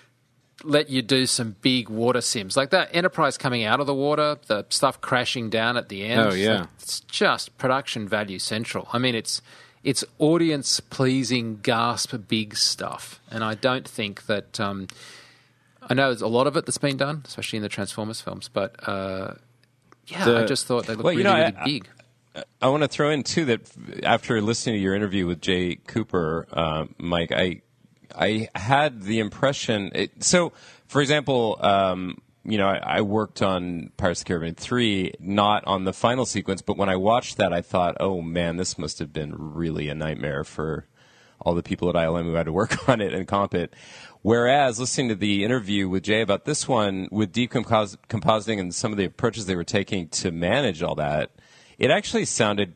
let you do some big water sims. Like that Enterprise coming out of the water, the stuff crashing down at the end. Oh, yeah. Like, it's just production value central. I mean, it's it's audience-pleasing, gasp, big stuff. And I don't think that... Um, I know there's a lot of it that's been done, especially in the Transformers films, but uh, yeah, The- I just thought they looked Well, you really, know, really I- big. I want to throw in, too, that after listening to your interview with Jay Cooper, uh, Mike, I I had the impression... It, so, for example, um, you know, I, I worked on Pirates of the Caribbean three, not on the final sequence, but when I watched that, I thought, oh, man, this must have been really a nightmare for all the people at I L M who had to work on it and comp it. Whereas, listening to the interview with Jay about this one, with deep compos- compositing and some of the approaches they were taking to manage all that, it actually sounded,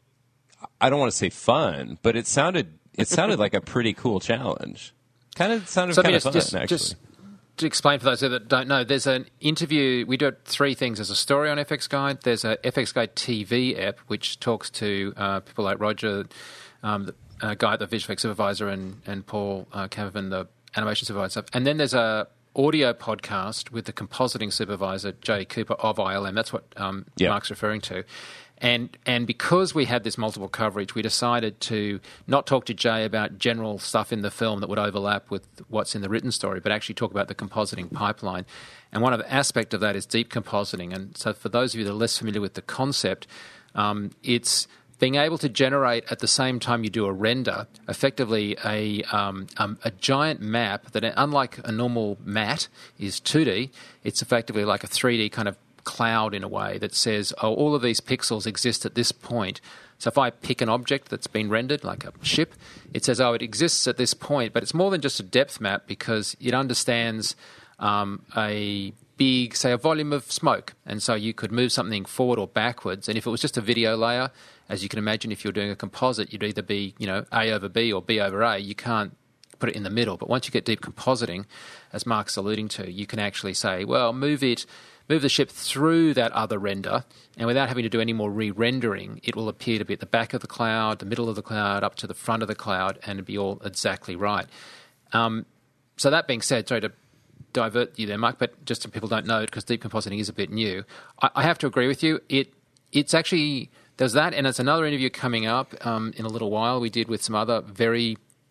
I don't want to say fun, but it sounded it sounded like a pretty cool challenge. Kind of sounded So, I kind mean, of fun, just, actually. just to explain for those that don't know, there's an interview. We do three things. There's a story on F X Guide. There's a F X Guide T V app, which talks to uh, people like Roger, um, the uh, guy, the visual effects supervisor, and, and Paul uh, Cavavan, the animation supervisor. And then there's a audio podcast with the compositing supervisor, Jay Cooper of I L M. That's what um, Yeah. Mark's referring to. And and because we had this multiple coverage, we decided to not talk to Jay about general stuff in the film that would overlap with what's in the written story, but actually talk about the compositing pipeline. And one of the aspect of that is deep compositing. And so for those of you that are less familiar with the concept, um, it's being able to generate at the same time you do a render, effectively a um, um, a giant map that, unlike a normal matte, is two D. It's effectively like a three D kind of cloud in a way that says, oh, all of these pixels exist at this point. So if I pick an object that's been rendered, like a ship, it says, oh, it exists at this point, but it's more than just a depth map because it understands um, a big, say, a volume of smoke. And so you could move something forward or backwards. And if it was just a video layer, as you can imagine, if you're doing a composite, you'd either be, you know, A over B or B over A. You can't put it in the middle. But once you get deep compositing, as Mark's alluding to, you can actually say, well, move it... move the ship through that other render, and without having to do any more re-rendering, it will appear to be at the back of the cloud, the middle of the cloud, up to the front of the cloud, and it'll be all exactly right. Um, so that being said, sorry to divert you there, Mark, but just so people don't know it, because deep compositing is a bit new, I, I have to agree with you. It It's actually, there's that, and there's another interview coming up um, in a little while we did with some other very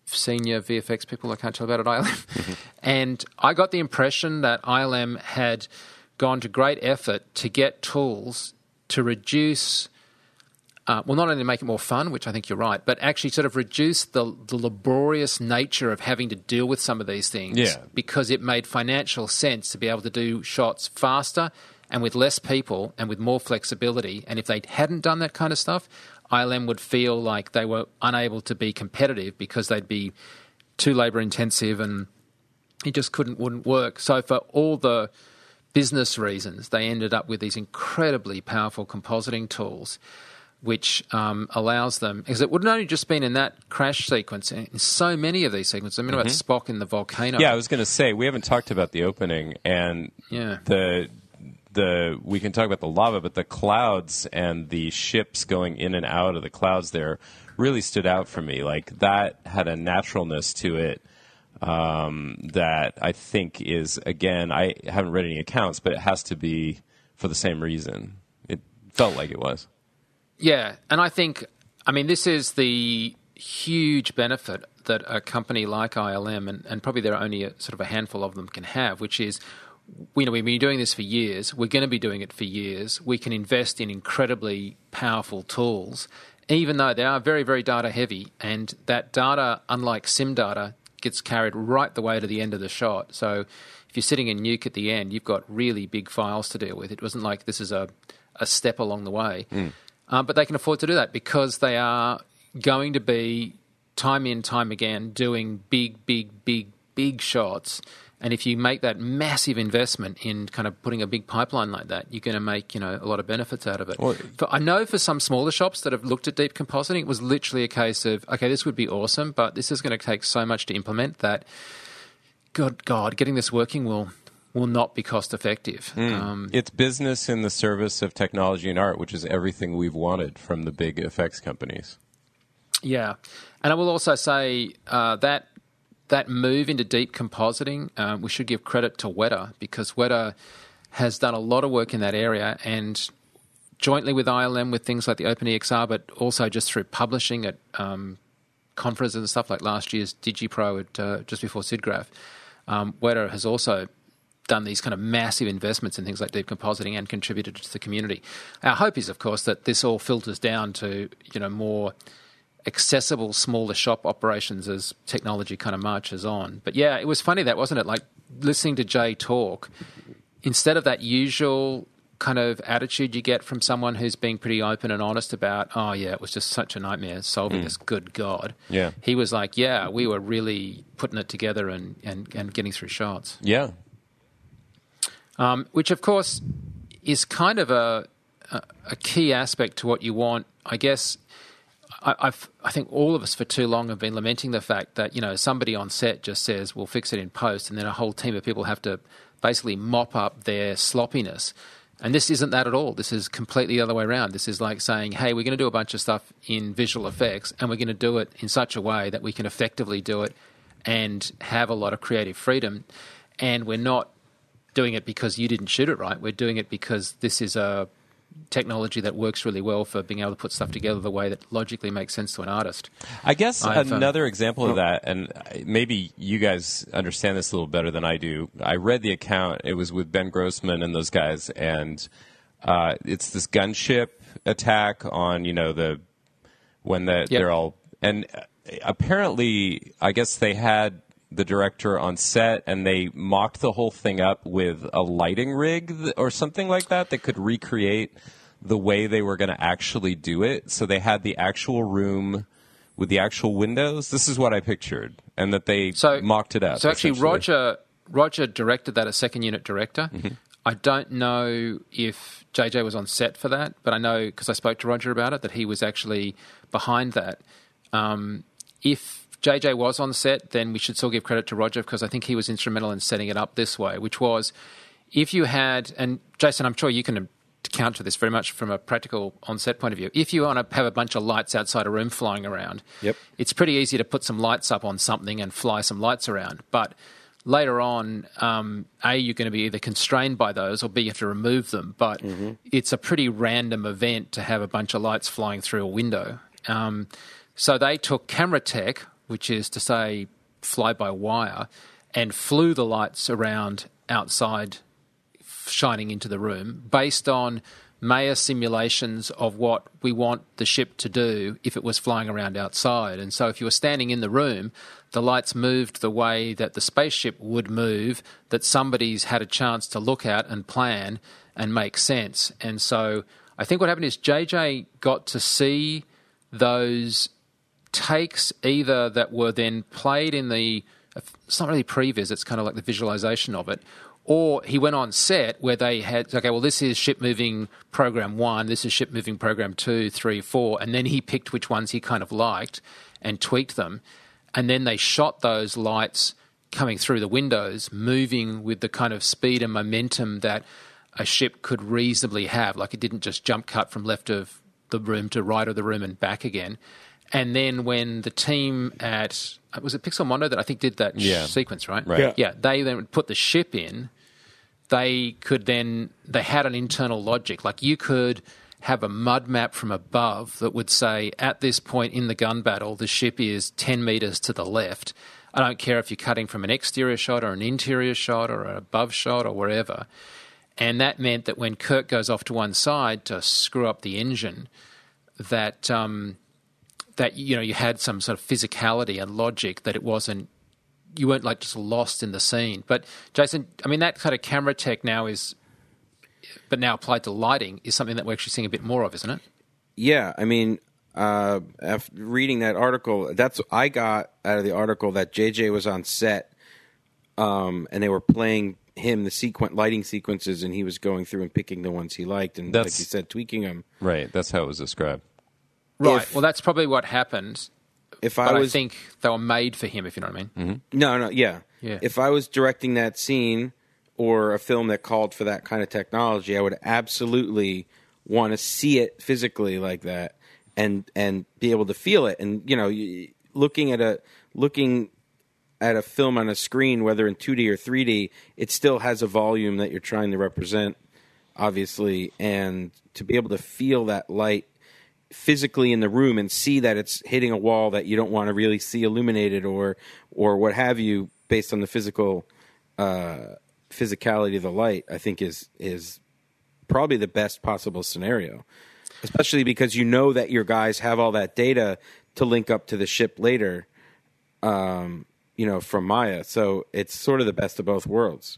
senior V F X people I can't tell about at I L M. Mm-hmm. And I got the impression that I L M had gone to great effort to get tools to reduce, uh, well, not only make it more fun, which I think you're right, but actually sort of reduce the, the laborious nature of having to deal with some of these things. Yeah. Because it made financial sense to be able to do shots faster and with less people and with more flexibility. And if they hadn't done that kind of stuff, I L M would feel like they were unable to be competitive because they'd be too labour intensive and it just couldn't wouldn't work. So for all the business reasons, they ended up with these incredibly powerful compositing tools, which um, allows them, because it wouldn't only just been in that crash sequence, in so many of these sequences. I mean, mm-hmm. about Spock in the volcano. Yeah, I was going to say, we haven't talked about the opening and yeah. the... The we can talk about the lava, but the clouds and the ships going in and out of the clouds there really stood out for me. Like that had a naturalness to it um, that I think is, again, I haven't read any accounts, but it has to be for the same reason. It felt like it was. Yeah, and I think, I mean, this is the huge benefit that a company like I L M, and, and probably there are only a, sort of a handful of them can have, which is, we know we've been doing this for years. We're going to be doing it for years. We can invest in incredibly powerful tools, even though they are very, very data heavy. And that data, unlike sim data, gets carried right the way to the end of the shot. So if you're sitting in Nuke at the end, you've got really big files to deal with. It wasn't like this is a, a step along the way. Mm. Um, but they can afford to do that because they are going to be time in, time again, doing big, big, big, big shots. And if you make that massive investment in kind of putting a big pipeline like that, you're going to make, you know, a lot of benefits out of it. Well, for, I know for some smaller shops that have looked at deep compositing, it was literally a case of, okay, this would be awesome, but this is going to take so much to implement that, God, God, getting this working will will not be cost effective. Mm. Um, it's business in the service of technology and art, which is everything we've wanted from the big effects companies. Yeah. And I will also say uh, that That move into deep compositing, um, we should give credit to Weta because Weta has done a lot of work in that area and jointly with I L M with things like the OpenEXR, but also just through publishing at um, conferences and stuff like last year's DigiPro at, uh, just before SIGGRAPH. Um, Weta has also done these kind of massive investments in things like deep compositing and contributed to the community. Our hope is, of course, that this all filters down to, you know, more accessible, smaller shop operations as technology kind of marches on. But yeah, it was funny that, wasn't it? Like listening to Jay talk, instead of that usual kind of attitude you get from someone who's being pretty open and honest about, oh yeah, it was just such a nightmare solving mm. this, good God. Yeah. He was like, yeah, we were really putting it together and, and, and getting through shots. Yeah. Um, which of course is kind of a, a, a key aspect to what you want, I guess. I, I've, I think all of us for too long have been lamenting the fact that, you know, somebody on set just says, we'll fix it in post, and then a whole team of people have to basically mop up their sloppiness. And this isn't that at all. This is completely the other way around. This is like saying, hey, we're going to do a bunch of stuff in visual effects, and we're going to do it in such a way that we can effectively do it and have a lot of creative freedom. And we're not doing it because you didn't shoot it right. We're doing it because this is a technology that works really well for being able to put stuff together the way that logically makes sense to an artist. I guess I've, another um, example of that, and maybe you guys understand this a little better than I do. I read the account. It was with Ben Grossman and those guys, and uh, it's this gunship attack on, you know, the when the, yep. they're all, and apparently, I guess they had the director on set, and they mocked the whole thing up with a lighting rig or something like that that could recreate the way they were going to actually do it. So they had the actual room with the actual windows. This is what I pictured, and that they so, mocked it up. So actually, Roger Roger directed that as second unit director. Mm-hmm. I don't know if J J was on set for that, but I know because I spoke to Roger about it that he was actually behind that. Um, if J J was on set, then we should still give credit to Roger because I think he was instrumental in setting it up this way, which was if you had, and Jason, I'm sure you can account for this very much from a practical on-set point of view. If you want to have a bunch of lights outside a room flying around, yep. it's pretty easy to put some lights up on something and fly some lights around. But later on, um, A, you're going to be either constrained by those, or B, you have to remove them. But mm-hmm. it's a pretty random event to have a bunch of lights flying through a window. Um, so they took camera tech which is to say fly-by-wire, and flew the lights around outside, shining into the room, based on Maya simulations of what we want the ship to do if it was flying around outside. And so if you were standing in the room, the lights moved the way that the spaceship would move, that somebody's had a chance to look at and plan and make sense. And so I think what happened is J J got to see those takes either that were then played in the, it's not really previs, it's kind of like the visualization of it, or he went on set where they had, okay, well, this is ship moving program one, this is ship moving program two, three, four, and then he picked which ones he kind of liked and tweaked them. And then they shot those lights coming through the windows, moving with the kind of speed and momentum that a ship could reasonably have. Like it didn't just jump cut from left of the room to right of the room and back again. And then when the team at, was it Pixelmondo that I think did that yeah. sh- sequence, right? Right. Yeah. Yeah, they then put the ship in. They could then, they had an internal logic. Like you could have a mud map from above that would say, at this point in the gun battle, the ship is ten metres to the left. I don't care if you're cutting from an exterior shot or an interior shot or an above shot or wherever. And that meant that when Kirk goes off to one side to screw up the engine, that um, that you know you had some sort of physicality and logic, that it wasn't, you weren't like just lost in the scene. But Jason, I mean, that kind of camera tech now is, but now applied to lighting, is something that we're actually seeing a bit more of, isn't it? Yeah, I mean, uh, after reading that article, that's I got out of the article that J J was on set, um, and they were playing him the sequen- lighting sequences, and he was going through and picking the ones he liked, and That's- like you said, tweaking them. Right. That's how it was described. Right. If- well, that's probably what happened. If But I I, was, think they were made for him, if you know what I mean. Mm-hmm. no, no, yeah. Yeah. If I was directing that scene or a film that called for that kind of technology, I would absolutely want to see it physically like that, and and be able to feel it. And you know, you- looking at a looking at a film on a screen, whether in two D or three D, it still has a volume that you're trying to represent, obviously, and to be able to feel that light physically in the room and see that it's hitting a wall that you don't want to really see illuminated or or what have you, based on the physical uh, physicality of the light, I think is is probably the best possible scenario, especially because you know that your guys have all that data to link up to the ship later, um, you know, from Maya. So it's sort of the best of both worlds.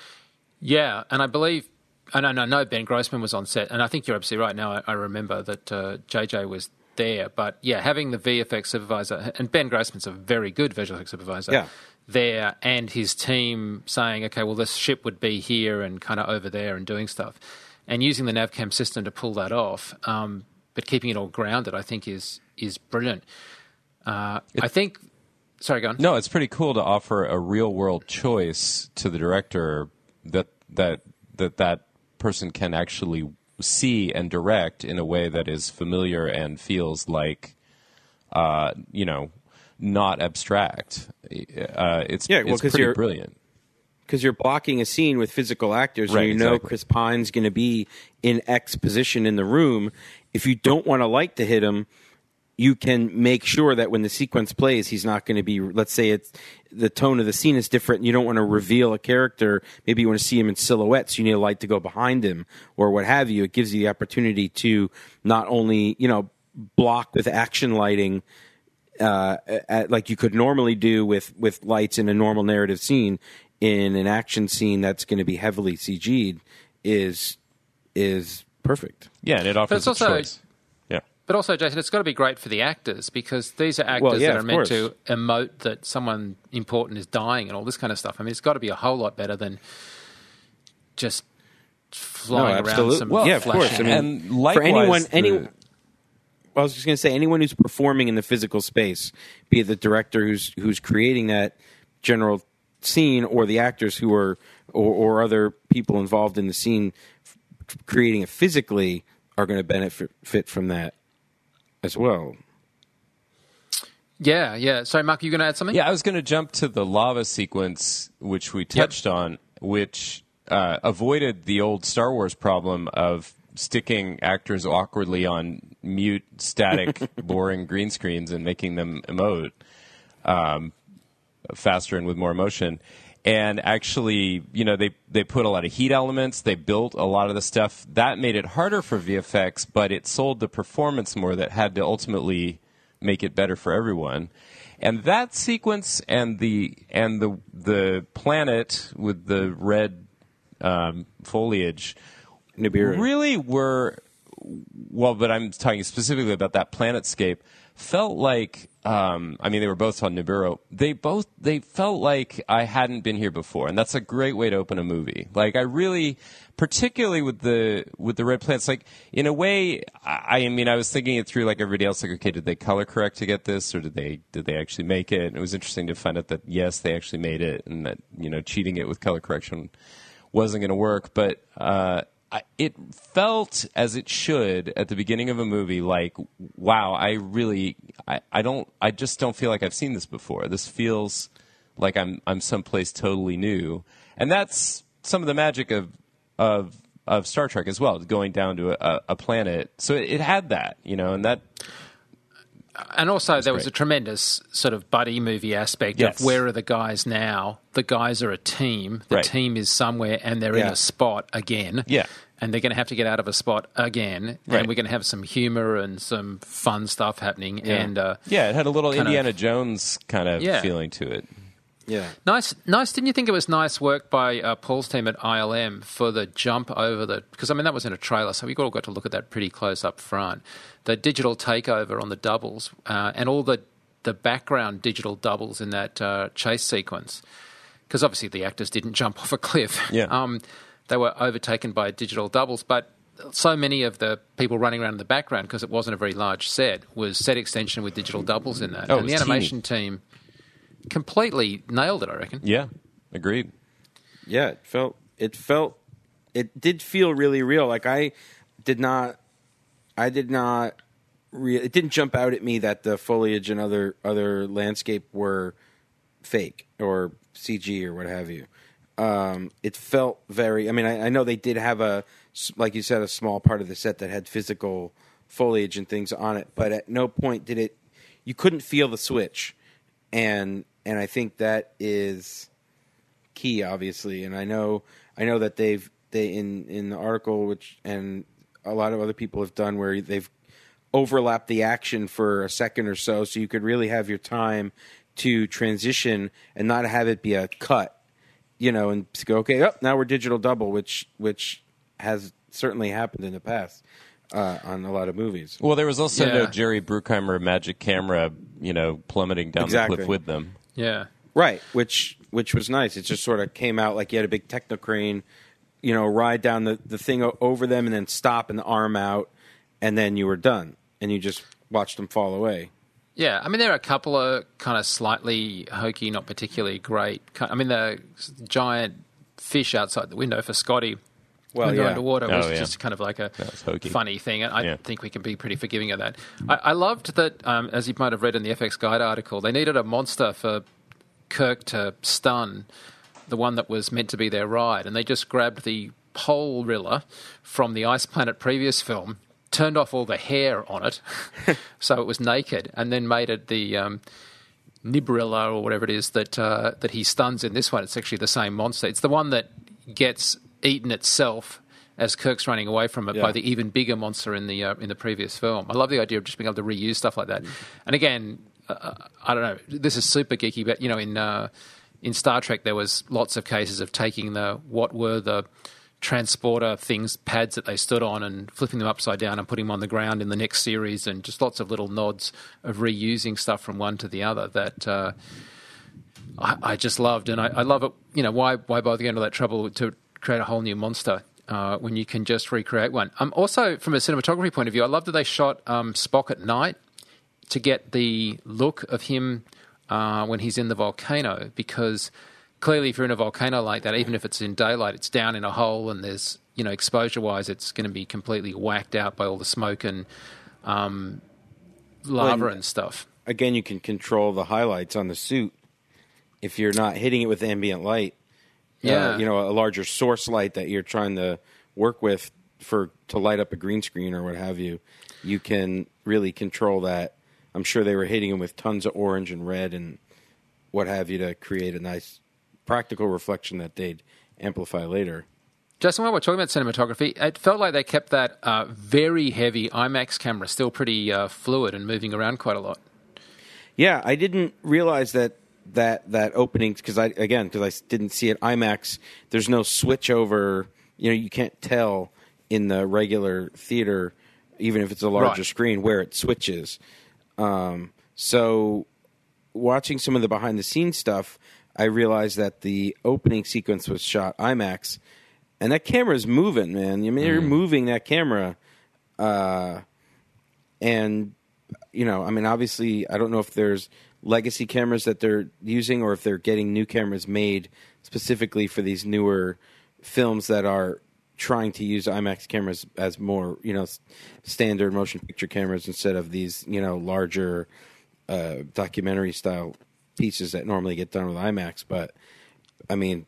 Yeah, and I believe, and I know Ben Grossman was on set, and I think you're absolutely right. Now I, I remember that uh, J J was there, but yeah, having the V F X supervisor, and Ben Grossman's a very good visual effects supervisor, Yeah. there, and his team saying, okay, well, this ship would be here and kind of over there and doing stuff, and using the Navcam system to pull that off, um, but keeping it all grounded, I think is is brilliant. Uh, I think. Sorry, go on. No, it's pretty cool to offer a real world choice to the director that that that that person can actually see and direct in a way that is familiar and feels like, uh, you know, not abstract. Uh, it's Yeah, well, it's 'cause pretty you're- brilliant. Because you're blocking a scene with physical actors, Right, and you know exactly. Chris Pine's going to be in X position in the room. If you don't want a light to hit him, you can make sure that when the sequence plays, he's not going to be, let's say it's the tone of the scene is different, and you don't want to reveal a character. Maybe you want to see him in silhouette, so you need a light to go behind him or what have you. It gives you the opportunity to not only, you know, block with action lighting, uh, at, like you could normally do with, with lights in a normal narrative scene, in an action scene that's going to be heavily C G'd is is perfect. Yeah, and it offers it's a also- choice. Yeah. But also, Jason, it's got to be great for the actors, because these are actors Well, yeah, that are of meant course. to emote that someone important is dying and all this kind of stuff. I mean, it's got to be a whole lot better than just flying around absolute- some well, yeah, of course. flashing- I mean, and likewise, for anyone, the- any, I was just going to say, anyone who's performing in the physical space, be it the director who's who's creating that general scene, or the actors who are, or, or other people involved in the scene f- creating it physically, are going to benefit from that as well. yeah, yeah. Sorry, Mark, are you going to add something? Yeah, I was going to jump to the lava sequence, which we touched on, which uh, avoided the old Star Wars problem of sticking actors awkwardly on mute, static, boring green screens and making them emote. um, faster and with more emotion. And actually, you know, they, they put a lot of heat elements. They built a lot of the stuff. That made it harder for V F X, but it sold the performance more that had to ultimately make it better for everyone. And that sequence and the and the the planet with the red um, foliage Nibiru. really were, well, but I'm talking specifically about that planetscape, felt like, um, I mean, they were both on Nibiru. They both, they felt like I hadn't been here before, and that's a great way to open a movie. Like, I really, particularly with the with the red planets, like, in a way, I, I mean, I was thinking it through like everybody else, like, okay, did they color correct to get this, or did they did they actually make it? And it was interesting to find out that, yes, they actually made it, and that, you know, cheating it with color correction wasn't going to work, but uh, I, it felt as it should at the beginning of a movie like, wow, I really, I, I don't, I just don't feel like I've seen this before. This feels like I'm I'm someplace totally new, and that's some of the magic of of of Star Trek as well, going down to a, a planet. So it, it had that, you know, and that. And also, there was great. a tremendous sort of buddy movie aspect Yes. of where are the guys now? The guys are a team. The Right. team is somewhere, and they're in Yeah. a spot again. Yeah. And they're going to have to get out of a spot again. Right. And we're going to have some humor and some fun stuff happening. Yeah. And uh, Yeah, it had a little kind of- Indiana Jones kind of Yeah. feeling to it. Yeah. nice, nice. Didn't you think it was nice work by uh, Paul's team at I L M for the jump over the? Because I mean that was in a trailer, so we all got to look at that pretty close up front. The digital takeover on the doubles uh, and all the the background digital doubles in that uh, chase sequence. Because obviously the actors didn't jump off a cliff. Yeah. Um, they were overtaken by digital doubles, but so many of the people running around in the background, because it wasn't a very large set, was set extension with digital doubles in that. Oh, it and the was animation team completely nailed it, I reckon. Yeah, agreed. Yeah, it felt it felt it did feel really real. Like I did not I did not re- it didn't jump out at me that the foliage and other other landscape were fake or C G or what have you. Um, it felt very. I mean, I, I know they did have a, like you said, a small part of the set that had physical foliage and things on it, but at no point did it. You couldn't feel the switch, and and I think that is key, obviously. And I know I know that they've they in in the article, which and a lot of other people have done, where they've overlapped the action for a second or so, so you could really have your time to transition and not have it be a cut. You know, and go, okay, oh, now we're digital double, which which has certainly happened in the past uh, on a lot of movies. Well, there was also Yeah. no Jerry Bruckheimer magic camera, you know, plummeting down Exactly. the cliff with them. Yeah. Right, which which was nice. It just sort of came out like you had a big technocrane, you know, ride down the, the thing o- over them and then stop and the arm out, and then you were done. And you just watched them fall away. Yeah, I mean, there are a couple of kind of slightly hokey, not particularly great. I mean, the giant fish outside the window for Scotty Well, when yeah. they're underwater Oh, was yeah. just kind of like a That was hokey. funny thing. And I Yeah. think we can be pretty forgiving of that. I, I loved that, um, as you might have read in the F X Guide article, they needed a monster for Kirk to stun the one that was meant to be their ride. And they just grabbed the pole rilla from the Ice Planet previous film, turned off all the hair on it, so it was naked, and then made it the um, Nibrilla or whatever it is that uh, that he stuns in this one. It's actually the same monster. It's the one that gets eaten itself as Kirk's running away from it Yeah. by the even bigger monster in the uh, in the previous film. I love the idea of just being able to reuse stuff like that. And again, uh, I don't know. This is super geeky, but you know, in uh, in Star Trek, there was lots of cases of taking the what were the transporter things, pads that they stood on, and flipping them upside down and putting them on the ground in the next series, and just lots of little nods of reusing stuff from one to the other that uh, I, I just loved. And I, I love it. You know, why why bother going to that trouble to create a whole new monster uh, when you can just recreate one? Um, also, from a cinematography point of view, I love that they shot um, Spock at night to get the look of him uh, when he's in the volcano, because clearly if you're in a volcano like that, even if it's in daylight, it's down in a hole and there's, you know, exposure-wise, it's going to be completely whacked out by all the smoke and um, lava Well, and stuff. Again, you can control the highlights on the suit if you're not hitting it with ambient light. Yeah. Uh, you know, a larger source light that you're trying to work with for to light up a green screen or what have you. You can really control that. I'm sure they were hitting him with tons of orange and red and what have you to create a nice practical reflection that they'd amplify later. Jason, while we're talking about cinematography, it felt like they kept that uh, very heavy IMAX camera still pretty uh, fluid and moving around quite a lot. Yeah, I didn't realize that that that opening because I again because I didn't see it IMAX. There's no switch over. You know, you can't tell in the regular theater, even if it's a larger Right. screen, where it switches. Um, so, watching some of the behind the scenes stuff, I realized that the opening sequence was shot IMAX. And that camera's moving, man. I mean, you're moving that camera. Uh, and, you know, I mean, obviously, I don't know if there's legacy cameras that they're using or if they're getting new cameras made specifically for these newer films that are trying to use IMAX cameras as more, you know, standard motion picture cameras instead of these, you know, larger uh, documentary-style pieces that normally get done with IMAX. But, I mean,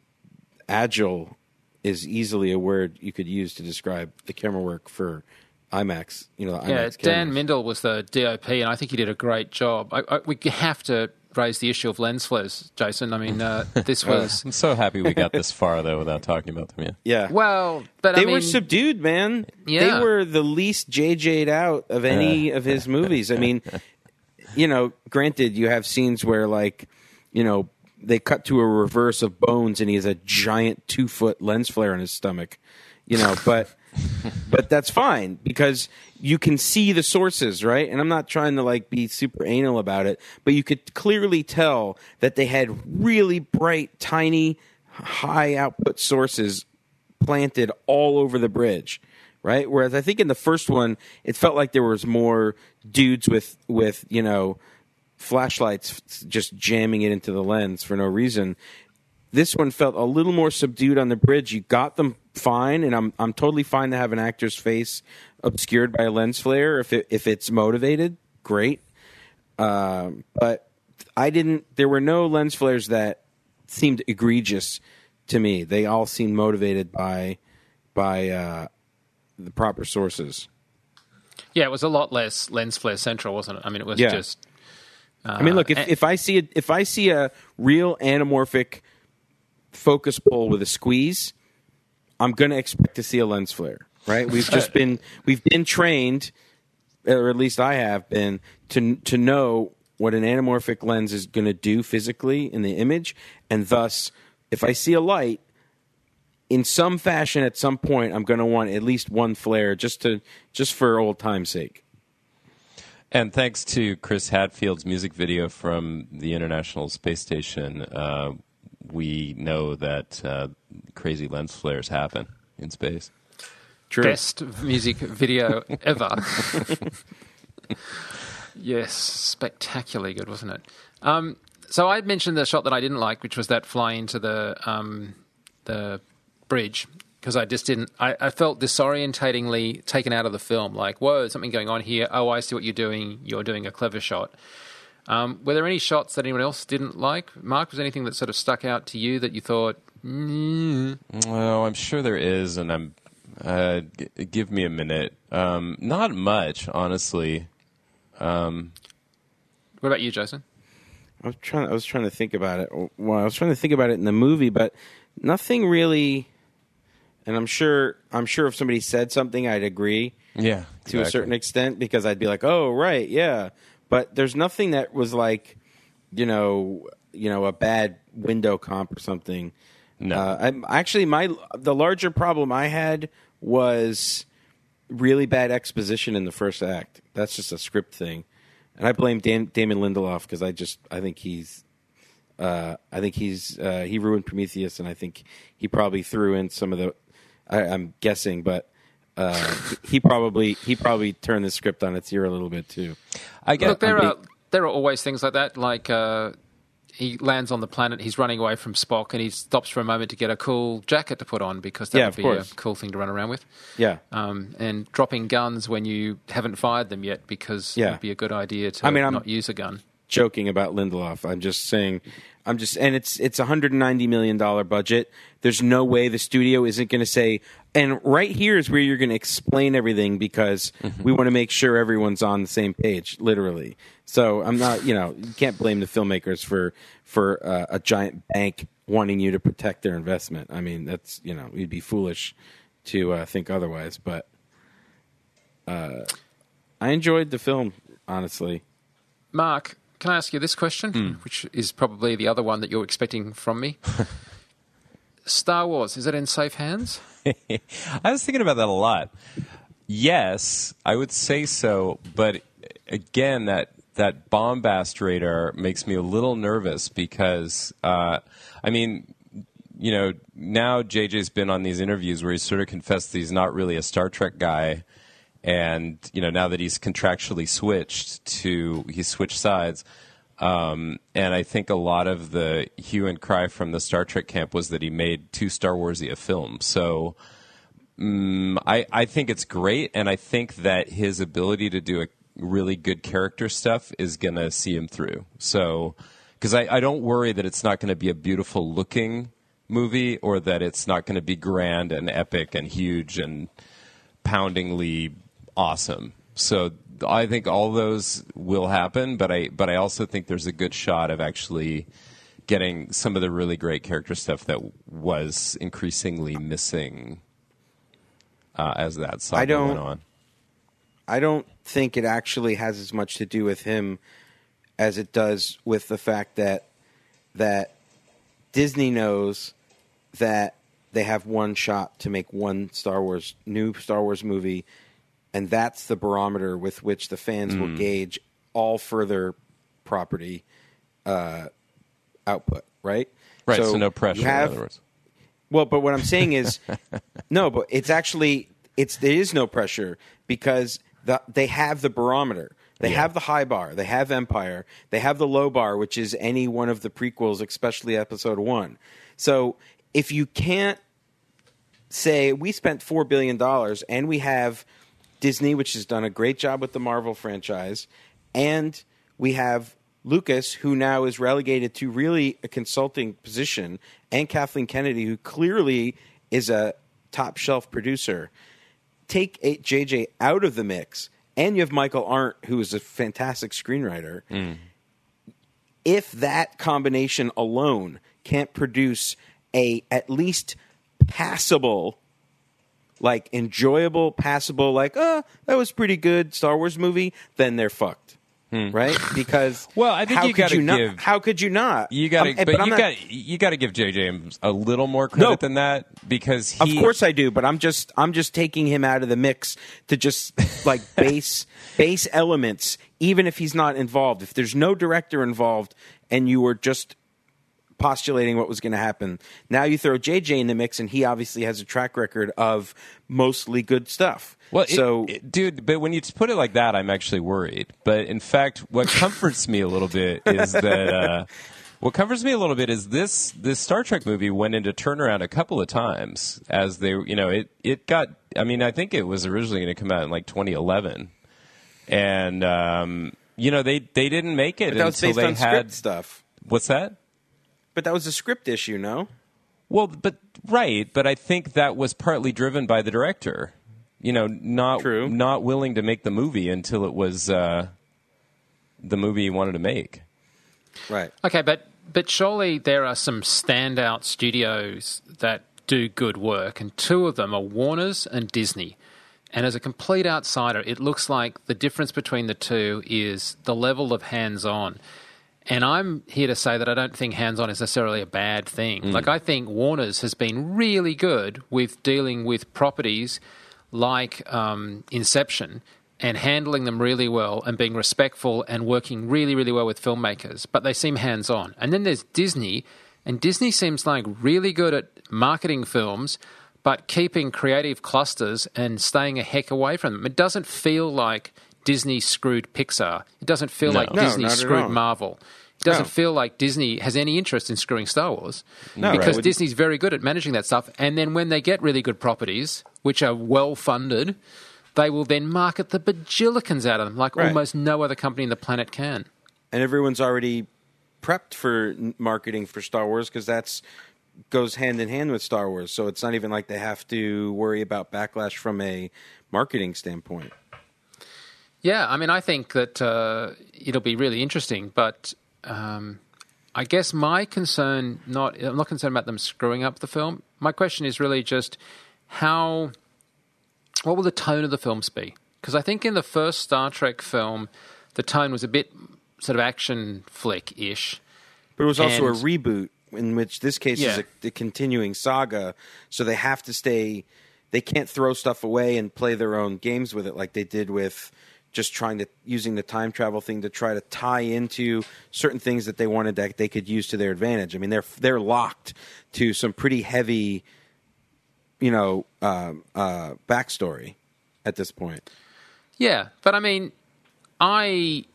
agile is easily a word you could use to describe the camera work for IMAX. You know, the Yeah, IMAX Dan cameras. Mindel was the D O P, and I think he did a great job. I, I, we have to raise the issue of lens flares, Jason. I mean, uh, this was... I'm so happy we got this far, though, without talking about them yet. Yeah. Well, but they I mean... were subdued, man. Yeah. They were the least J J'd out of any of his movies. I mean, you know, granted, you have scenes where, like, you know, they cut to a reverse of Bones and he has a giant two-foot lens flare on his stomach, you know, but but that's fine because you can see the sources, right? And I'm not trying to, like, be super anal about it, but you could clearly tell that they had really bright, tiny, high-output sources planted all over the bridge, right? Whereas I think in the first one, it felt like there was more dudes with, with you know, flashlights just jamming it into the lens for no reason. This one felt a little more subdued on the bridge. You got them fine, and I'm I'm totally fine to have an actor's face obscured by a lens flare if it, if it's motivated. Great, um, but I didn't. There were no lens flares that seemed egregious to me. They all seemed motivated by by uh, the proper sources. Yeah, it was a lot less lens flare central, wasn't it? I mean, it was Yeah. just... Uh, I mean, look, if, and- if I see a, if I see a real anamorphic focus pull with a squeeze, I'm going to expect to see a lens flare, right? We've just been we've been trained, or at least I have been, to to know what an anamorphic lens is going to do physically in the image, and thus, if I see a light in some fashion at some point, I'm going to want at least one flare just to just for old time's sake. And thanks to Chris Hadfield's music video from the International Space Station, uh, we know that uh, crazy lens flares happen in space. True. Best music video ever. Yes, spectacularly good, wasn't it? Um, so I mentioned the shot that I didn't like, which was that fly into the um, the bridge, because I just didn't. I, I felt disorientatingly taken out of the film. Like, whoa, something going on here. Oh, I see what you're doing. You're doing a clever shot. Um, were there any shots that anyone else didn't like? Mark, was there anything that sort of stuck out to you that you thought, mm. Well, I'm sure there is, and I'm. Uh, g- give me a minute. Um, not much, honestly. Um, What about you, Jason? I was trying. I was trying to think about it. Well, I was trying to think about it in the movie, but nothing really. And I'm sure. I'm sure if somebody said something, I'd agree yeah, to a exactly. certain extent because I'd be like, "Oh, right, yeah." But there's nothing that was like, you know, you know, a bad window comp or something. No. Uh, I'm actually my the larger problem I had was really bad exposition in the first act. That's just a script thing, and I blame Dan, Damon Lindelof because I just I think he's uh, I think he's uh, he ruined Prometheus, and I think he probably threw in some of the I, I'm guessing, but uh, he probably he probably turned the script on its ear a little bit too. I get. Look, there I'm are there are always things like that. Like uh, he lands on the planet, he's running away from Spock, and he stops for a moment to get a cool jacket to put on because that Yeah, would of be course. a cool thing to run around with. Yeah. Um, and dropping guns when you haven't fired them yet because Yeah. it would be a good idea to I mean, I'm- not use a gun. joking about Lindelof. I'm just saying, I'm just, and it's it's a one hundred ninety million dollars budget. There's no way the studio isn't going to say, and right here is where you're going to explain everything because mm-hmm. we want to make sure everyone's on the same page, literally. So I'm not, you know, you can't blame the filmmakers for for uh, a giant bank wanting you to protect their investment. I mean, that's, you know, you'd be foolish to uh, think otherwise. But uh, I enjoyed the film, honestly. Mark, can I ask you this question, mm. which is probably the other one that you're expecting from me? Star Wars, is it in safe hands? I was thinking about that a lot. Yes, I would say so. But again, that that bombast radar makes me a little nervous because, uh, I mean, you know, now J J's been on these interviews where he's sort of confessed that he's not really a Star Trek guy. And, you know, now that he's contractually switched to, he's switched sides. Um, and I think a lot of the hue and cry from the Star Trek camp was that he made too Star Warsy a film. So um, I, I think it's great. And I think that his ability to do a really good character stuff is going to see him through. So, because I, I don't worry that it's not going to be a beautiful looking movie or that it's not going to be grand and epic and huge and poundingly awesome. So I think all those will happen, but I but I also think there's a good shot of actually getting some of the really great character stuff that was increasingly missing uh, as that saga went on. I don't think it actually has as much to do with him as it does with the fact that that Disney knows that they have one shot to make one Star Wars new Star Wars movie, and that's the barometer with which the fans mm. will gauge all further property uh, output. Right. Right. So, so no pressure. Have, in other words. Well, but what I'm saying is, no, but it's actually it's there is no pressure because the, they have the barometer. They yeah. have the high bar. They have Empire. They have the low bar, which is any one of the prequels, especially Episode One. So if you can't say we spent four billion dollars and we have Disney, which has done a great job with the Marvel franchise, and we have Lucas, who now is relegated to really a consulting position, and Kathleen Kennedy, who clearly is a top shelf producer. Take J J out of the mix, and you have Michael Arndt, who is a fantastic screenwriter. Mm. If that combination alone can't produce a at least passable, like enjoyable, passable, like, oh, that was pretty good Star Wars movie, then they're fucked. Hmm. Right? Because well, I think how you could gotta you not? give, how could you not? You got to, but, but you got you got to give J J a little more credit no, than that because he. Of course I do, but I'm just I'm just taking him out of the mix to just like base base elements, even if he's not involved. If there's no director involved, and you were just postulating what was going to happen, now you throw J J in the mix, and he obviously has a track record of mostly good stuff. Well, so, it, it, dude, but when you put it like that, I'm actually worried. But in fact, what comforts me a little bit is that uh, what comforts me a little bit is this this Star Trek movie went into turnaround a couple of times as they, you know, it it got. I mean, I think it was originally going to come out in like twenty eleven, and um, you know, they they didn't make it but that was until based they on had script stuff. What's that? But that was a script issue, no? Well, but right, but I think that was partly driven by the director. You know, not True. not willing to make the movie until it was uh, the movie he wanted to make. Right. Okay, but but surely there are some standout studios that do good work, and two of them are Warner's and Disney. And as a complete outsider, it looks like the difference between the two is the level of hands-on. And I'm here to say that I don't think hands-on is necessarily a bad thing. Mm. Like, I think Warner's has been really good with dealing with properties like um, Inception and handling them really well and being respectful and working really, really well with filmmakers. But they seem hands-on. And then there's Disney, and Disney seems like really good at marketing films but keeping creative clusters and staying a heck away from them. It doesn't feel like Disney screwed Pixar. It doesn't feel No. like No, Disney not at screwed all. Marvel. It doesn't No. feel like Disney has any interest in screwing Star Wars No, because right. Disney's very good at managing that stuff. And then when they get really good properties, which are well-funded, they will then market the bajillikins out of them like Right. almost no other company in the planet can. and everyone's already prepped for n- marketing for Star Wars because that's goes hand in hand with Star Wars. So it's not even like they have to worry about backlash from a marketing standpoint. Yeah, I mean, I think that uh, it'll be really interesting, but um, I guess my concern, not I'm not concerned about them screwing up the film. My question is really just how, what will the tone of the films be? Because I think in the first Star Trek film, the tone was a bit sort of action flick-ish. But it was also And- a reboot, in which this case Yeah. is a, the continuing saga, so they have to stay. They can't throw stuff away and play their own games with it, like they did with just trying to using the time travel thing to try to tie into certain things that they wanted that they could use to their advantage. I mean, they're they're locked to some pretty heavy, you know, um, uh, backstory at this point. Yeah, but I mean, I,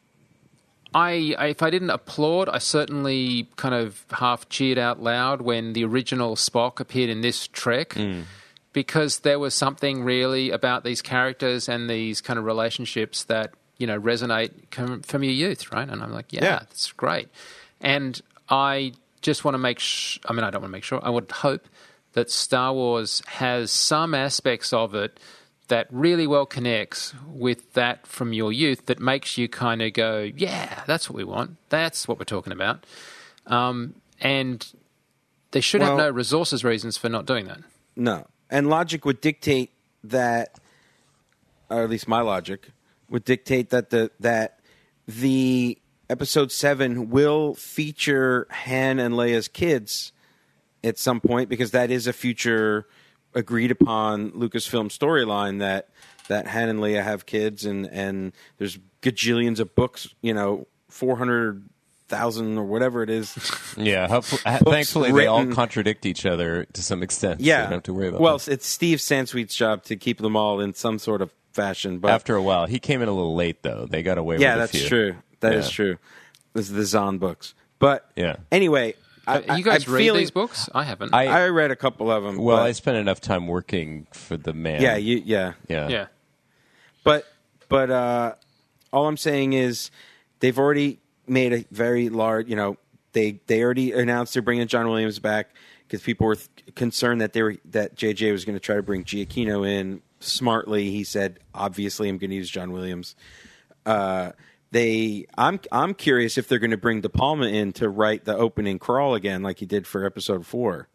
I, I, if I didn't applaud, I certainly kind of half cheered out loud when the original Spock appeared in this Trek, because there was something really about these characters and these kind of relationships that, you know, resonate com- from your youth, right? And I'm like, yeah, Yeah. that's great. And I just want to make sh- I mean, I don't want to make sure, I would hope that Star Wars has some aspects of it that really well connects with that from your youth that makes you kind of go, yeah, that's what we want. That's what we're talking about. Um, and they should have Well- no resources reasons for not doing that. No. And logic would dictate that, or at least my logic, would dictate that the that the episode seven will feature Han and Leia's kids at some point, because that is a future agreed upon Lucasfilm storyline that that Han and Leia have kids, and, and there's gajillions of books, you know, four hundred thousand or whatever it is. Yeah, hopefully, thankfully they all written- contradict each other to some extent. So Yeah. you don't have to worry about well, that. it's Steve Sansweet's job to keep them all in some sort of fashion. But After a while, he came in a little late though. They got away yeah, with a that's few. true. That is Yeah. true. This is the Zahn books. But Yeah. anyway, I, Uh, you guys I'm read feeling, these books? I haven't. I- I read a couple of them. Well, but, I spent enough time working for the man. yeah, you, yeah. yeah, yeah. But but uh, all I'm saying is they've already made a very large. You know, they they already announced they're bringing John Williams back because people were th- concerned that they were that J J was going to try to bring Giacchino in. Smartly, he said, "Obviously, I'm going to use John Williams." Uh, they, I'm I'm curious if they're going to bring De Palma in to write the opening crawl again, like he did for Episode Four,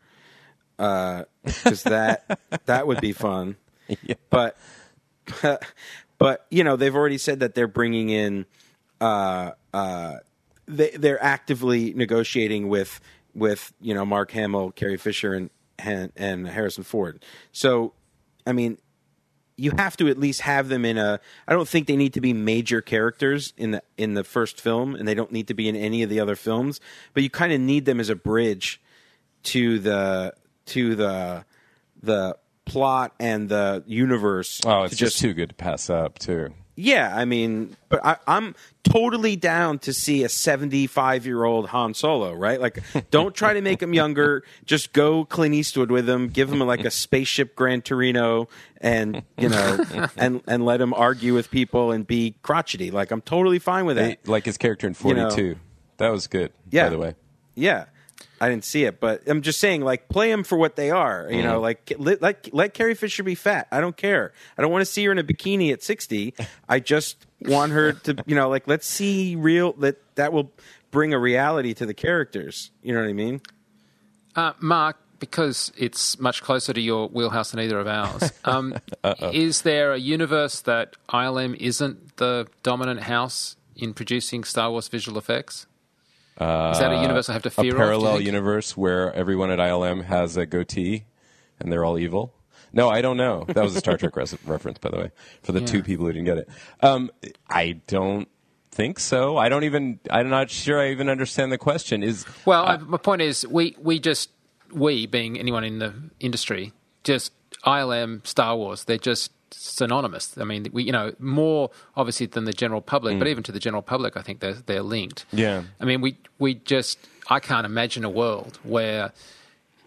because that that would be fun. Yeah. But but you know, they've already said that they're bringing in. Uh, uh, they they're actively negotiating with with you know Mark Hamill, Carrie Fisher, and and, and Harrison Ford. So, I mean, you have to at least have them in a. I don't think they need to be major characters in the in the first film, and they don't need to be in any of the other films. But you kind of need them as a bridge to the to the the plot and the universe. Oh, it's to just too good to pass up, too. Yeah, I mean, but I, I'm totally down to see a seventy-five-year-old Han Solo, right? Like, don't try to make him younger. Just go Clint Eastwood with him. Give him like a spaceship Gran Torino, and you know, and and let him argue with people and be crotchety. Like, I'm totally fine with that. They- like his character in You know. forty-two. That was good, Yeah. by the way. Yeah, I didn't see it, but I'm just saying, like, play them for what they are. You know, like let, let let Carrie Fisher be fat. I don't care. I don't want to see her in a bikini at sixty. I just want her to, you know, like let's see real that that will bring a reality to the characters. You know what I mean? Uh, Mark, because it's much closer to your wheelhouse than either of ours, um, is there a universe that I L M isn't the dominant house in producing Star Wars visual effects? Is that a universe I have to A fear of? do you parallel think? universe where everyone at I L M has a goatee and they're all evil? No, I don't know. That was a Star Trek res- reference, by the way, for the Yeah. two people who didn't get it. Um, I don't think so. I don't even. I'm not sure I even understand the question. Is Well, I, my point is, we, we just, we being anyone in the industry, just I L M, Star Wars, they're just synonymous. I mean, we, you know, more obviously than the general public, but even to the general public, I think they're, they're linked. Yeah. I mean, we, we just, I can't imagine a world where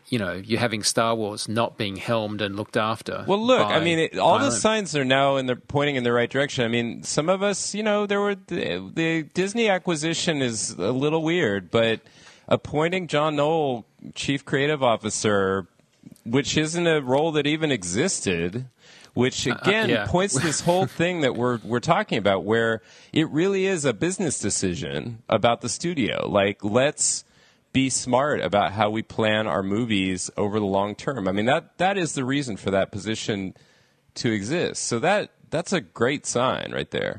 you know, you're having Star Wars not being helmed and looked after. Well, look, by I mean, it, all I the M. signs are now in the pointing in the right direction. I mean, some of us, you know, there were the, the Disney acquisition is a little weird, but appointing John Knoll chief creative officer, which isn't a role that even existed, which again uh, yeah. points to this whole thing that we're we're talking about, where it really is a business decision about the studio. Like, let's be smart about how we plan our movies over the long term. I mean, that that is the reason for that position to exist. So that that's a great sign right there.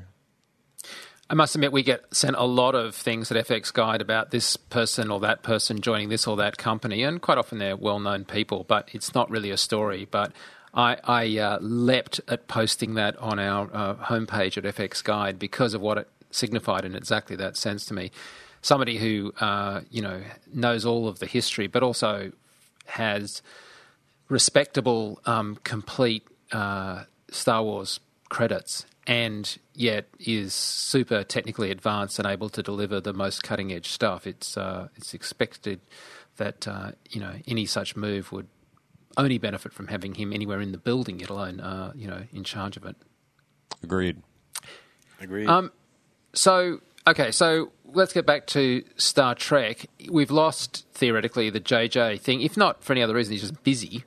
I must admit, we get sent a lot of things at F X Guide about this person or that person joining this or that company, and quite often they're well-known people, but it's not really a story. But I, I uh, leapt at posting that on our uh, homepage at F X Guide because of what it signified in exactly that sense to me. Somebody who, uh, you know, knows all of the history, but also has respectable, um, complete uh, Star Wars credits, and yet is super technically advanced and able to deliver the most cutting edge stuff. It's uh, it's expected that uh, you know, any such move would only benefit from having him anywhere in the building, let alone uh, you know, in charge of it. Agreed. Agreed. Um, so. Okay, so let's get back to Star Trek. We've lost, theoretically, the J J thing. If not for any other reason, he's just busy.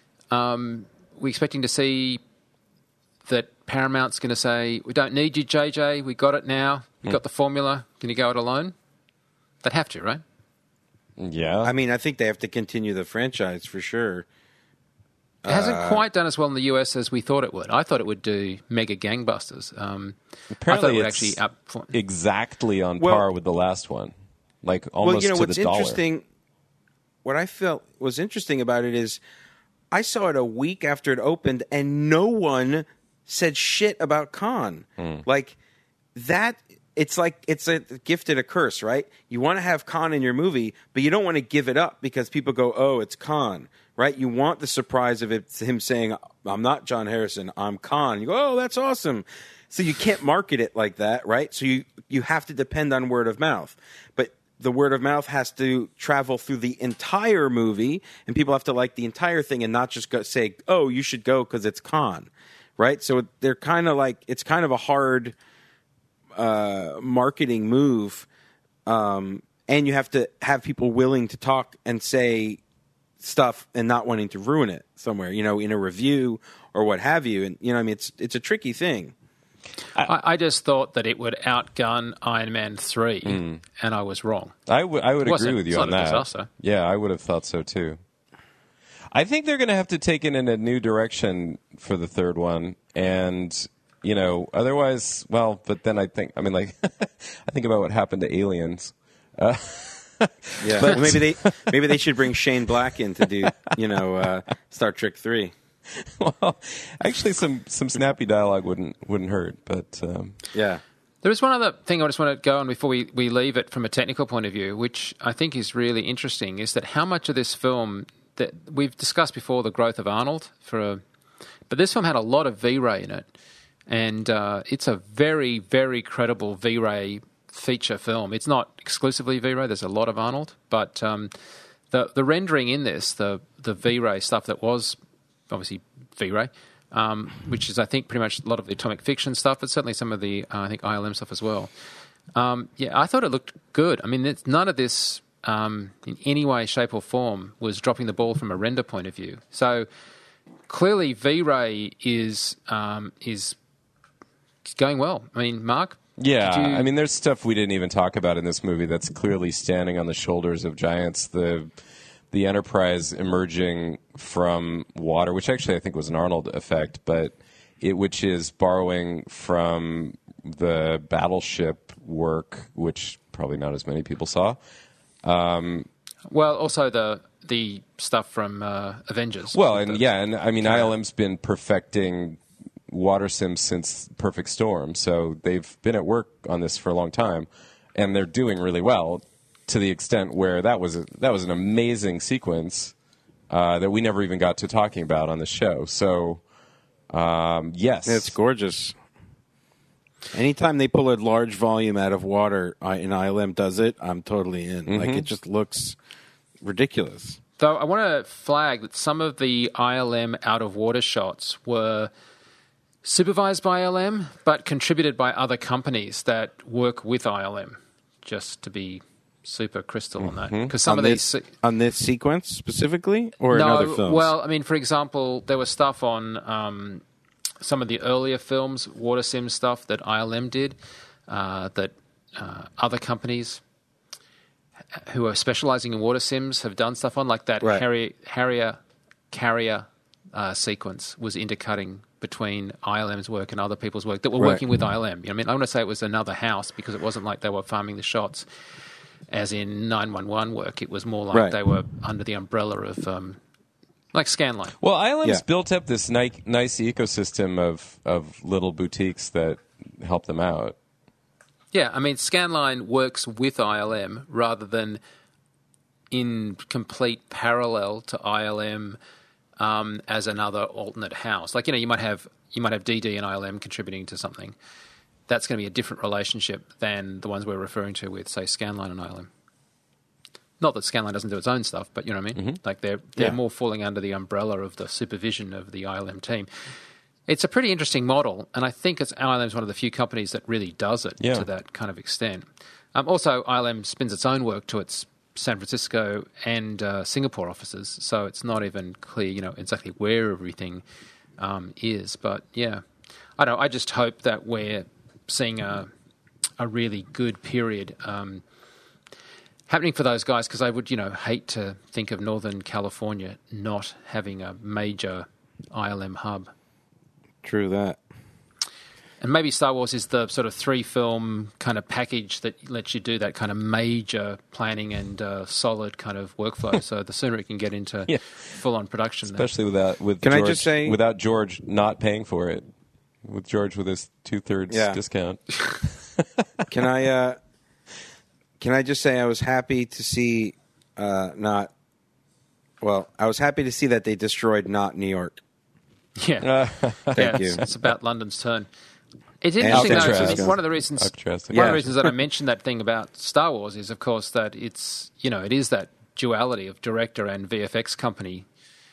Um, we're expecting to see that Paramount's going to say, we don't need you, J J. We got it now. We got the formula. Can you go it alone? They'd have to, right? Yeah. I mean, I think they have to continue the franchise for sure. It hasn't uh, quite done as well in the U S as we thought it would. I thought it would do mega gangbusters. Um, Apparently, I thought it would it's actually up for- exactly on well, par with the last one, like almost well, you know, to what's the dollar. Interesting, what I felt was interesting about it is, I saw it a week after it opened, and no one said shit about Khan. Mm. Like that. It's like it's a gift and a curse, right? You want to have Khan in your movie, but you don't want to give it up because people go, "Oh, it's Khan." Right? You want the surprise of it, him saying, "I'm not John Harrison, I'm Khan." You go, "Oh, that's awesome." So you can't market it like that, right? So you, you have to depend on word of mouth. But the word of mouth has to travel through the entire movie, and people have to like the entire thing and not just go say, "Oh, you should go because it's Khan." Right? So they're kind of like, it's kind of a hard uh, marketing move. Um, and you have to have people willing to talk and say stuff and not wanting to ruin it somewhere, you know, in a review or what have you. And, you know, I mean, it's it's a tricky thing. I, I just thought that it would outgun Iron Man three, mm. and I was wrong. I, w- I would agree with you on that. Disaster. Yeah, I would have thought so too. I think they're going to have to take it in a new direction for the third one. And, you know, otherwise, well, but then I think, I mean, like, I think about what happened to Aliens. Uh, yeah, but maybe they maybe they should bring Shane Black in to do, you know, uh, Star Trek three. Well, actually, some, some snappy dialogue wouldn't wouldn't hurt, but um. yeah. There is one other thing I just want to go on before we, we leave it from a technical point of view, which I think is really interesting, is that how much of this film that we've discussed before, the growth of Arnold, for a, but this film had a lot of V-Ray in it, and uh, it's a very, very credible V-Ray feature film. It's not exclusively V-Ray. There's a lot of Arnold, but um, the the rendering in this, the the V-Ray stuff that was obviously V-Ray, um, which is I think pretty much a lot of the Atomic Fiction stuff, but certainly some of the uh, I think I L M stuff as well. Um, yeah, I thought it looked good. I mean, it's, none of this um, in any way, shape, or form was dropping the ball from a render point of view. So clearly, V-Ray is um, is going well. I mean, Mark. Yeah, you... I mean, there's stuff we didn't even talk about in this movie that's clearly standing on the shoulders of giants. The the Enterprise emerging from water, which actually I think was an Arnold effect, but it which is borrowing from the Battleship work, which probably not as many people saw. Um, well, also the the stuff from uh, Avengers. Well, and the, yeah, and I mean, I L M's been perfecting water sims since Perfect Storm, so they've been at work on this for a long time, and they're doing really well to the extent where that was a, that was an amazing sequence uh, that we never even got to talking about on the show. So, um, yes, it's gorgeous. Anytime they pull a large volume out of water, I, and I L M does it, I'm totally in. Mm-hmm. Like, it just looks ridiculous. Though I want to flag that some of the I L M out-of-water shots were supervised by I L M, but contributed by other companies that work with I L M, just to be super crystal mm-hmm. on that. Because some on of this, these... On this sequence specifically? Or no, in other films? Well, I mean, for example, there was stuff on um, some of the earlier films, water sim stuff that I L M did, uh, that uh, other companies who are specializing in water sims have done stuff on, like that right. Harrier, Harrier Carrier uh, sequence was intercutting between I L M's work and other people's work that were right. working with I L M. You know, I mean, I want to say it was another house because it wasn't like they were farming the shots as in nine one one work. It was more like right. they were under the umbrella of um, like Scanline. Well, I L M's yeah. built up this nice, nice ecosystem of, of little boutiques that help them out. Yeah, I mean, Scanline works with I L M rather than in complete parallel to I L M um, as another alternate house. Like, you know, you might have you might have D D and I L M contributing to something. That's going to be a different relationship than the ones we're referring to with, say, Scanline and I L M. Not that Scanline doesn't do its own stuff, but you know what I mean? Mm-hmm. Like they're they're yeah. more falling under the umbrella of the supervision of the I L M team. It's a pretty interesting model, and I think it's I L M is one of the few companies that really does it yeah. to that kind of extent. Um, also, I L M spins its own work to its San Francisco and uh, Singapore offices, so it's not even clear, you know, exactly where everything um, is. But yeah, I don't know. I just hope that we're seeing a a really good period um, happening for those guys, because I would, you know, hate to think of Northern California not having a major I L M hub. True that. And maybe Star Wars is the sort of three-film kind of package that lets you do that kind of major planning and uh, solid kind of workflow. So the sooner it can get into yeah. full-on production, especially without with can George, I just say without George not paying for it, with George with his two-thirds yeah. discount. Can I? Uh, can I just say I was happy to see uh, not. Well, I was happy to see that they destroyed not New York. Yeah, thank yeah, you. It's, it's about London's turn. It's interesting, though. It's one of the reasons. One yeah. of the reasons that I mentioned that thing about Star Wars is, of course, that it's you know it is that duality of director and V F X company.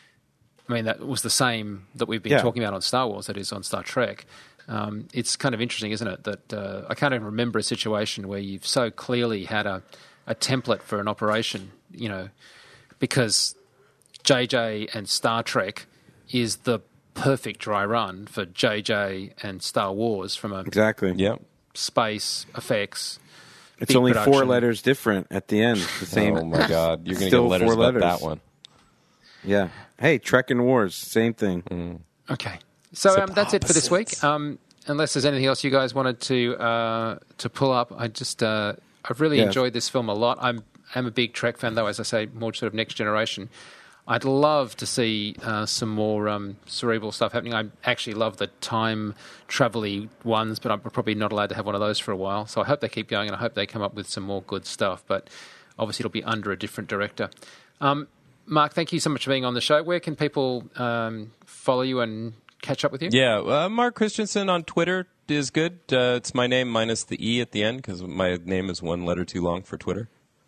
I mean, that was the same that we've been yeah. talking about on Star Wars. That is on Star Trek. Um, it's kind of interesting, isn't it? That uh, I can't even remember a situation where you've so clearly had a, a template for an operation. You know, because J J and Star Trek is the perfect dry run for J J and Star Wars from a exactly yeah space effects. It's only production. Four letters different at the end. The same. Oh my God, you're going to get letters four about letters. that one. Yeah. Hey, Trek and Wars, same thing. Mm. Okay, so um, that's it for this week. Um, unless there's anything else you guys wanted to uh, to pull up, I just uh, I've really yeah. enjoyed this film a lot. I'm I'm a big Trek fan, though, as I say, more sort of next generation. I'd love to see uh, some more um, cerebral stuff happening. I actually love the time travel-y ones, but I'm probably not allowed to have one of those for a while. So I hope they keep going, and I hope they come up with some more good stuff. But obviously it'll be under a different director. Um, Mark, thank you so much for being on the show. Where can people um, follow you and catch up with you? Yeah, uh, Mark Christensen on Twitter is good. Uh, it's my name minus the E at the end, because my name is one letter too long for Twitter.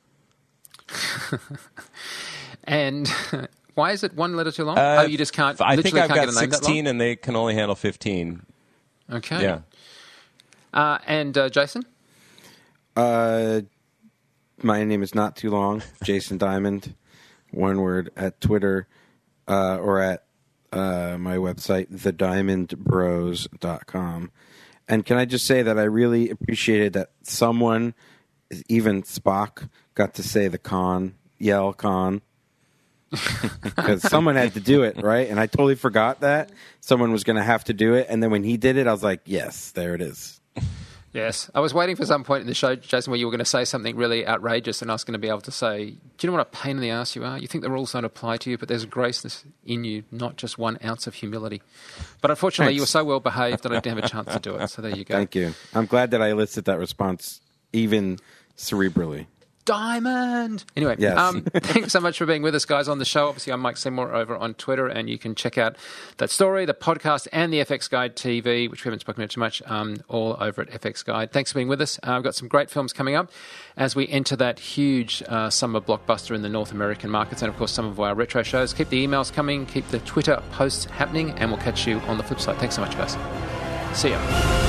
And why is it one letter too long? Uh, oh, you just can't. I think I've can't got get a name sixteen, and they can only handle fifteen. Okay. Yeah. Uh, and uh, Jason? Uh, my name is not too long. Jason Diamond, one word, at Twitter uh, or at uh, my website, the diamond bros dot com. And can I just say that I really appreciated that someone, even Spock, got to say the con, yell con. Because someone had to do it, right? And I totally forgot that someone was going to have to do it. And then when he did it, I was like, yes, there it is. Yes. I was waiting for some point in the show, Jason, where you were going to say something really outrageous, and I was going to be able to say, do you know what a pain in the ass you are? You think the rules don't apply to you, but there's grace in you, not just one ounce of humility. But unfortunately, Thanks. You were so well behaved that I didn't have a chance to do it. So there you go. Thank you. I'm glad that I elicited that response, even cerebrally. Diamond. Anyway, Yes. um, thanks so much for being with us, guys, on the show. Obviously, I'm Mike Seymour over on Twitter, and you can check out that story, the podcast, and the F X Guide T V, which we haven't spoken about too much, um, all over at F X Guide. Thanks for being with us. Uh, we've got some great films coming up as we enter that huge uh, summer blockbuster in the North American markets, and, of course, some of our retro shows. Keep the emails coming, keep the Twitter posts happening, and we'll catch you on the flip side. Thanks so much, guys. See ya.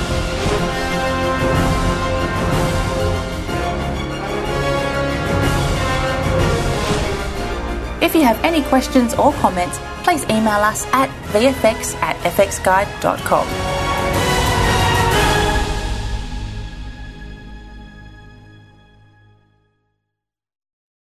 If you have any questions or comments, please email us at v f x at f x guide dot com.